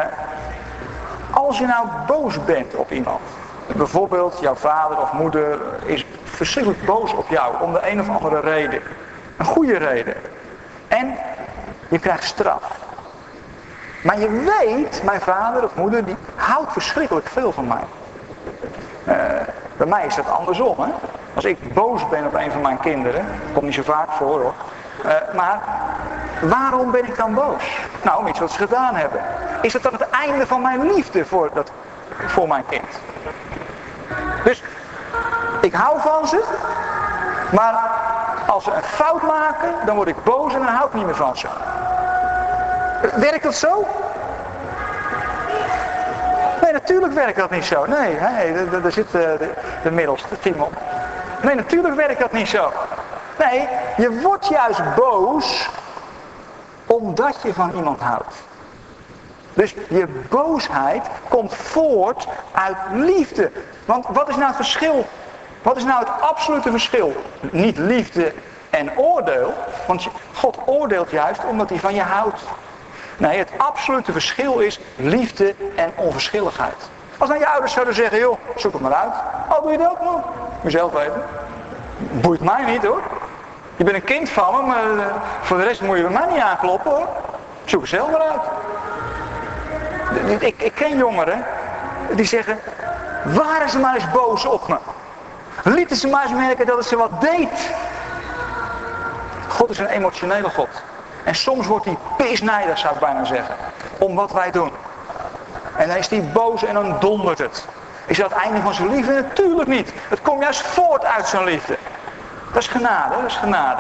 als je nou boos bent op iemand, bijvoorbeeld jouw vader of moeder is verschrikkelijk boos op jou om de een of andere reden. Een goede reden. En je krijgt straf. Maar je weet, mijn vader of moeder, die houdt verschrikkelijk veel van mij. Uh, bij mij is dat andersom, hè. Als ik boos ben op een van mijn kinderen, komt niet zo vaak voor hoor. Uh, maar waarom ben ik dan boos? Nou, om iets wat ze gedaan hebben. Is dat dan het einde van mijn liefde voor, dat, voor mijn kind? Dus, ik hou van ze, maar als ze een fout maken, dan word ik boos en dan hou ik niet meer van ze. Werkt dat zo? Nee, natuurlijk werkt dat niet zo. Nee, nee daar zit de, de, de middelste team op. Nee, natuurlijk werkt dat niet zo. Nee, je wordt juist boos omdat je van iemand houdt. Dus je boosheid komt voort uit liefde. Want wat is nou het verschil? Wat is nou het absolute verschil? Niet liefde en oordeel, want God oordeelt juist omdat hij van je houdt. Nee, het absolute verschil is liefde en onverschilligheid. Als nou je ouders zouden zeggen, joh, zoek het maar uit. Oh, doe je dat nog? Moet je zelf weten. Boeit mij niet hoor. Je bent een kind van me, maar uh, voor de rest moet je bij mij niet aankloppen hoor. Zoek het zelf maar uit. Ik, ik ken jongeren die zeggen, waren ze maar eens boos op me. Lieten ze maar eens merken dat het ze wat deed. God is een emotionele God. En soms wordt hij pisnijdig, zou ik bijna zeggen. Om wat wij doen. En dan is hij boos en dan dondert het. Is dat het einde van zijn liefde? Natuurlijk niet. Het komt juist voort uit zijn liefde. Dat is genade, dat is genade.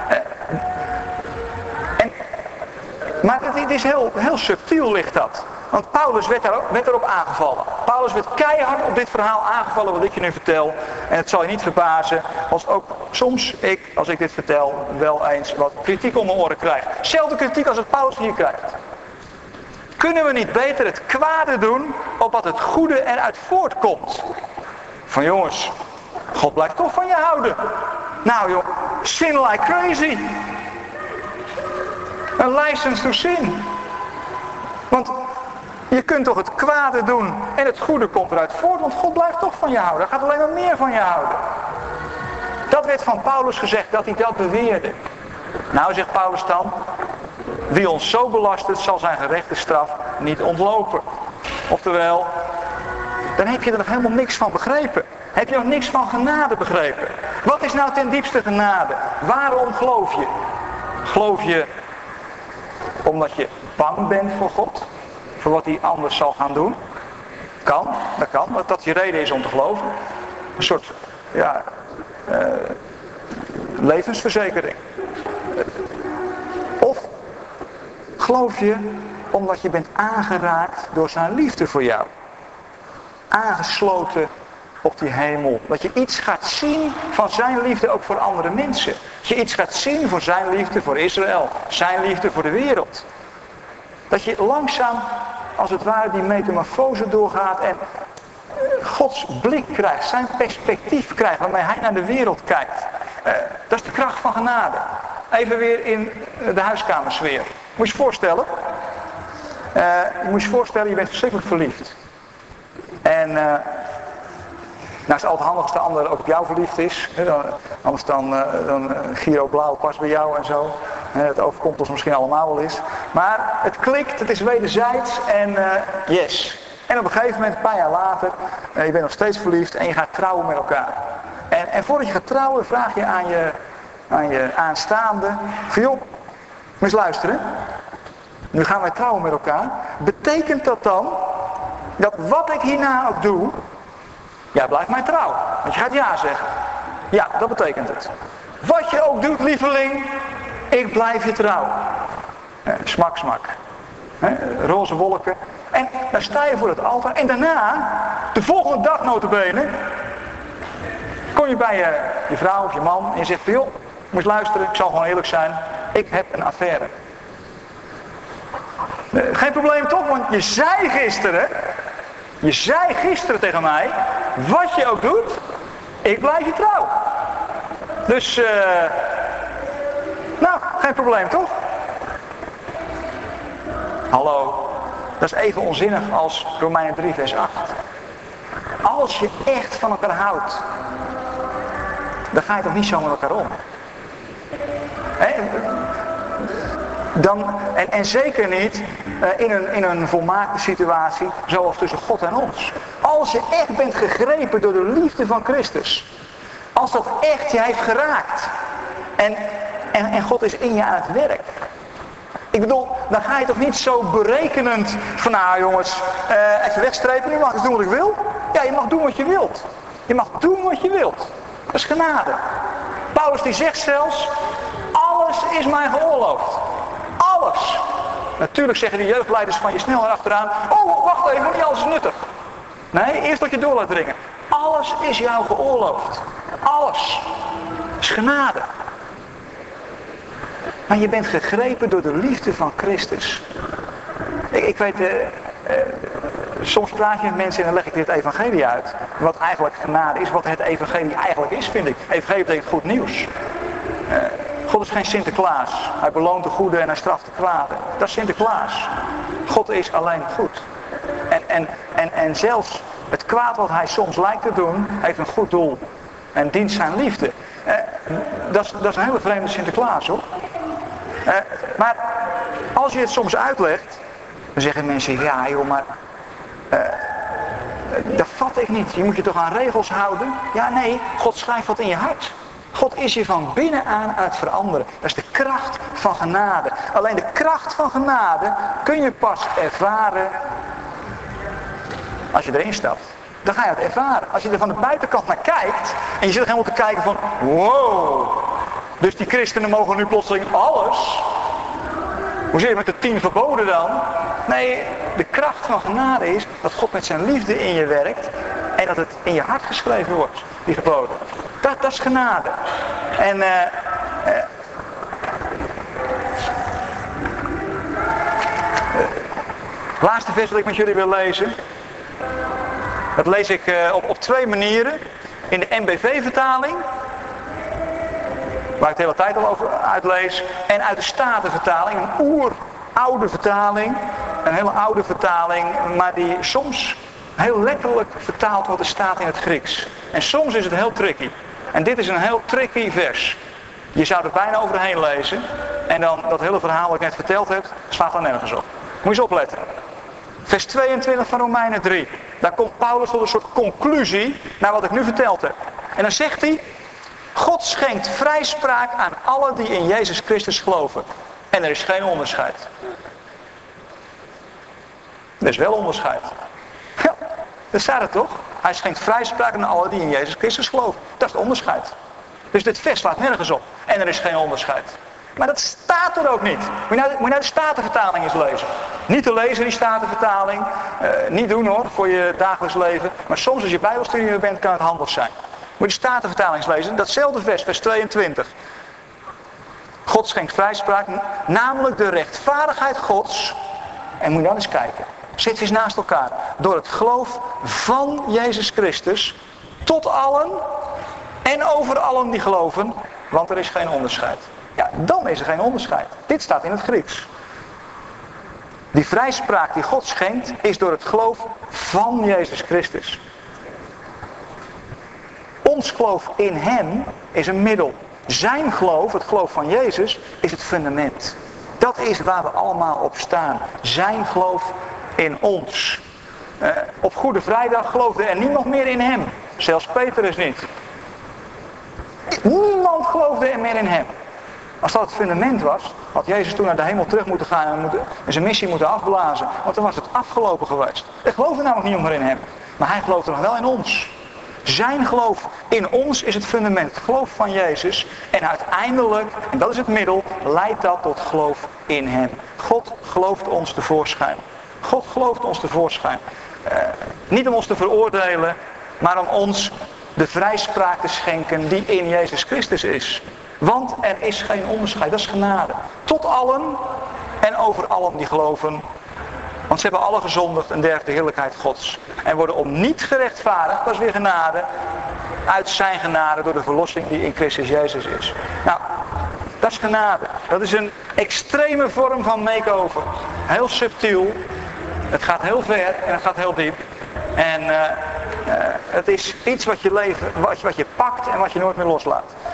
En, maar het is heel, heel subtiel ligt dat. Want Paulus werd, daar, werd erop aangevallen. Paulus werd keihard op dit verhaal aangevallen wat ik je nu vertel. En het zal je niet verbazen als ook soms ik, als ik dit vertel, wel eens wat kritiek om mijn oren krijg. Zelfde kritiek als het Paulus hier krijgt. Kunnen we niet beter het kwade doen, opdat het goede eruit voortkomt? Van jongens, God blijft toch van je houden. Nou joh, sin like crazy. Een license to sin. Want Je kunt toch het kwade doen en het goede komt eruit voort, want God blijft toch van je houden. Hij gaat alleen maar meer van je houden. Dat werd van Paulus gezegd, dat hij dat beweerde. Nou, zegt Paulus dan, wie ons zo belastert, zal zijn gerechte straf niet ontlopen. Oftewel, dan heb je er nog helemaal niks van begrepen. Heb je nog niks van genade begrepen? Wat is nou ten diepste genade? Waarom geloof je? Geloof je omdat je bang bent voor God? Voor wat hij anders zal gaan doen? Kan, dat kan. Dat dat je reden is om te geloven. Een soort, ja, uh, levensverzekering. Of geloof je omdat je bent aangeraakt door zijn liefde voor jou? Aangesloten op die hemel. Dat je iets gaat zien van zijn liefde ook voor andere mensen. Dat je iets gaat zien voor zijn liefde voor Israël. Zijn liefde voor de wereld. Dat je langzaam, als het ware, die metamorfose doorgaat en Gods blik krijgt. Zijn perspectief krijgt waarmee hij naar de wereld kijkt. Uh, dat is de kracht van genade. Even weer in de huiskamersfeer. Moet je je voorstellen. Uh, je moet je voorstellen, je bent verschrikkelijk verliefd. En... Uh, Nou is het altijd handig als de ander ook op jou verliefd is. Dan, anders dan, uh, dan uh, Giro blauw past bij jou en zo. Uh, het overkomt ons misschien allemaal wel eens. Maar het klikt, het is wederzijds en uh, yes. En op een gegeven moment, een paar jaar later, uh, je bent nog steeds verliefd en je gaat trouwen met elkaar. En, en voordat je gaat trouwen vraag je aan je, aan je aanstaande, van joh, moet eens luisteren. Nu gaan wij trouwen met elkaar. Betekent dat dan dat wat ik hierna ook doe, jij blijft mij trouw. Want je gaat ja zeggen. Ja, dat betekent het. Wat je ook doet, lieveling, ik blijf je trouw. Eh, smak, smak. Eh, roze wolken. En dan sta je voor het altaar. En daarna, de volgende dag notabene, kom je bij je, je vrouw of je man en je zegt, joh, moet je luisteren, ik zal gewoon eerlijk zijn. Ik heb een affaire. Eh, geen probleem toch, want je zei gisteren... Je zei gisteren tegen mij, wat je ook doet, ik blijf je trouw. Dus, uh, nou, geen probleem toch? Hallo, dat is even onzinnig als Romeinen drie vers acht. Als je echt van elkaar houdt, dan ga je toch niet zo met elkaar om. He? Dan, en, en zeker niet uh, in, een, in een volmaakte situatie zoals tussen God en ons. Als je echt bent gegrepen door de liefde van Christus. Als dat echt je heeft geraakt. En, en, en God is in je aan het werk. Ik bedoel, dan ga je toch niet zo berekenend van nou jongens, uh, even wegstrepen, je mag dus doen wat ik wil. Ja, je mag doen wat je wilt. Je mag doen wat je wilt. Dat is genade. Paulus die zegt zelfs, alles is mij geoorloofd. Alles. Natuurlijk zeggen de jeugdleiders van je snel erachteraan. Oh, wacht even, niet alles is nuttig. Nee, eerst wat je door laat dringen. Alles is jou geoorloofd. Alles. Dat is genade. Maar je bent gegrepen door de liefde van Christus. Ik, ik weet, uh, uh, soms praat je met mensen en dan leg ik dit evangelie uit. Wat eigenlijk genade is, wat het evangelie eigenlijk is, vind ik. Evangelie betekent goed nieuws. Uh, God is geen Sinterklaas. Hij beloont de goede en hij straft de kwade. Dat is Sinterklaas. God is alleen goed. En, en, en, en zelfs het kwaad wat hij soms lijkt te doen, heeft een goed doel. En dient zijn liefde. Uh, dat, is, dat is een hele vreemde Sinterklaas hoor. Uh, maar als je het soms uitlegt, dan zeggen mensen, ja joh, maar uh, dat vat ik niet. Je moet je toch aan regels houden? Ja nee, God schrijft wat in je hart. God is je van binnenuit aan het veranderen. Dat is de kracht van genade. Alleen de kracht van genade kun je pas ervaren als je erin stapt. Dan ga je het ervaren. Als je er van de buitenkant naar kijkt en je zit er helemaal te kijken van wow. Dus die christenen mogen nu plotseling alles. Hoe zit het met de tien verboden dan? Nee, de kracht van genade is dat God met zijn liefde in je werkt en dat het in je hart geschreven wordt, die geboden. Dat, dat is genade. En uh, uh, uh, laatste vers dat ik met jullie wil lezen. Dat lees ik uh, op, op twee manieren. In de N B V-vertaling. Waar ik de hele tijd al over uitlees. En uit de Statenvertaling. Een oeroude vertaling. een hele oude vertaling, maar die soms heel letterlijk vertaalt wat er staat in het Grieks. En soms is het heel tricky. En dit is een heel tricky vers. Je zou er bijna overheen lezen. En dan dat hele verhaal wat ik net verteld heb, slaat dan nergens op. Moet je eens opletten. Vers tweeëntwintig van Romeinen drie. Daar komt Paulus tot een soort conclusie naar wat ik nu verteld heb. En dan zegt hij: God schenkt vrijspraak aan allen die in Jezus Christus geloven. En er is geen onderscheid. Er is wel onderscheid. Ja, dat staat het toch? Hij schenkt vrijspraak aan allen die in Jezus Christus geloven. Dat is het onderscheid. Dus dit vers slaat nergens op. En er is geen onderscheid. Maar dat staat er ook niet. Moet je nou, moet je nou de Statenvertaling eens lezen. Niet te lezen die Statenvertaling. Uh, niet doen hoor, voor je dagelijks leven. Maar soms als je bijbelstudie bent, kan het handig zijn. Moet je de Statenvertaling eens lezen. Datzelfde vers, vers tweeëntwintig. God schenkt vrijspraak, namelijk de rechtvaardigheid Gods. En moet je dan eens kijken. Zet eens naast elkaar. Door het geloof van Jezus Christus tot allen en over allen die geloven, want er is geen onderscheid. Ja, dan is er geen onderscheid. Dit staat in het Grieks. Die vrijspraak die God schenkt, is door het geloof van Jezus Christus. Ons geloof in Hem is een middel. Zijn geloof, het geloof van Jezus, is het fundament. Dat is waar we allemaal op staan. Zijn geloof in ons. Uh, op Goede Vrijdag geloofde er niemand meer in Hem. Zelfs Petrus niet. Niemand geloofde er meer in Hem. Als dat het fundament was, had Jezus toen naar de hemel terug moeten gaan en, moeten, en zijn missie moeten afblazen. Want dan was het afgelopen geweest. Er geloofde namelijk niemand meer in Hem. Maar Hij geloofde nog wel in ons. Zijn geloof in ons is het fundament. Het geloof van Jezus. En uiteindelijk, en dat is het middel, leidt dat tot geloof in Hem. God gelooft ons tevoorschijn. God gelooft ons tevoorschijn. Uh, niet om ons te veroordelen, maar om ons de vrijspraak te schenken die in Jezus Christus is. Want er is geen onderscheid, dat is genade. Tot allen en over allen die geloven. Want ze hebben alle gezondigd en dergelijke de heerlijkheid Gods. En worden om niet gerechtvaardigd, dat is weer genade, uit zijn genade door de verlossing die in Christus Jezus is. Nou, dat is genade. Dat is een extreme vorm van make-over. Heel subtiel. Het gaat heel ver en het gaat heel diep. En uh, uh, het is iets wat je, leven, wat, je, wat je pakt en wat je nooit meer loslaat.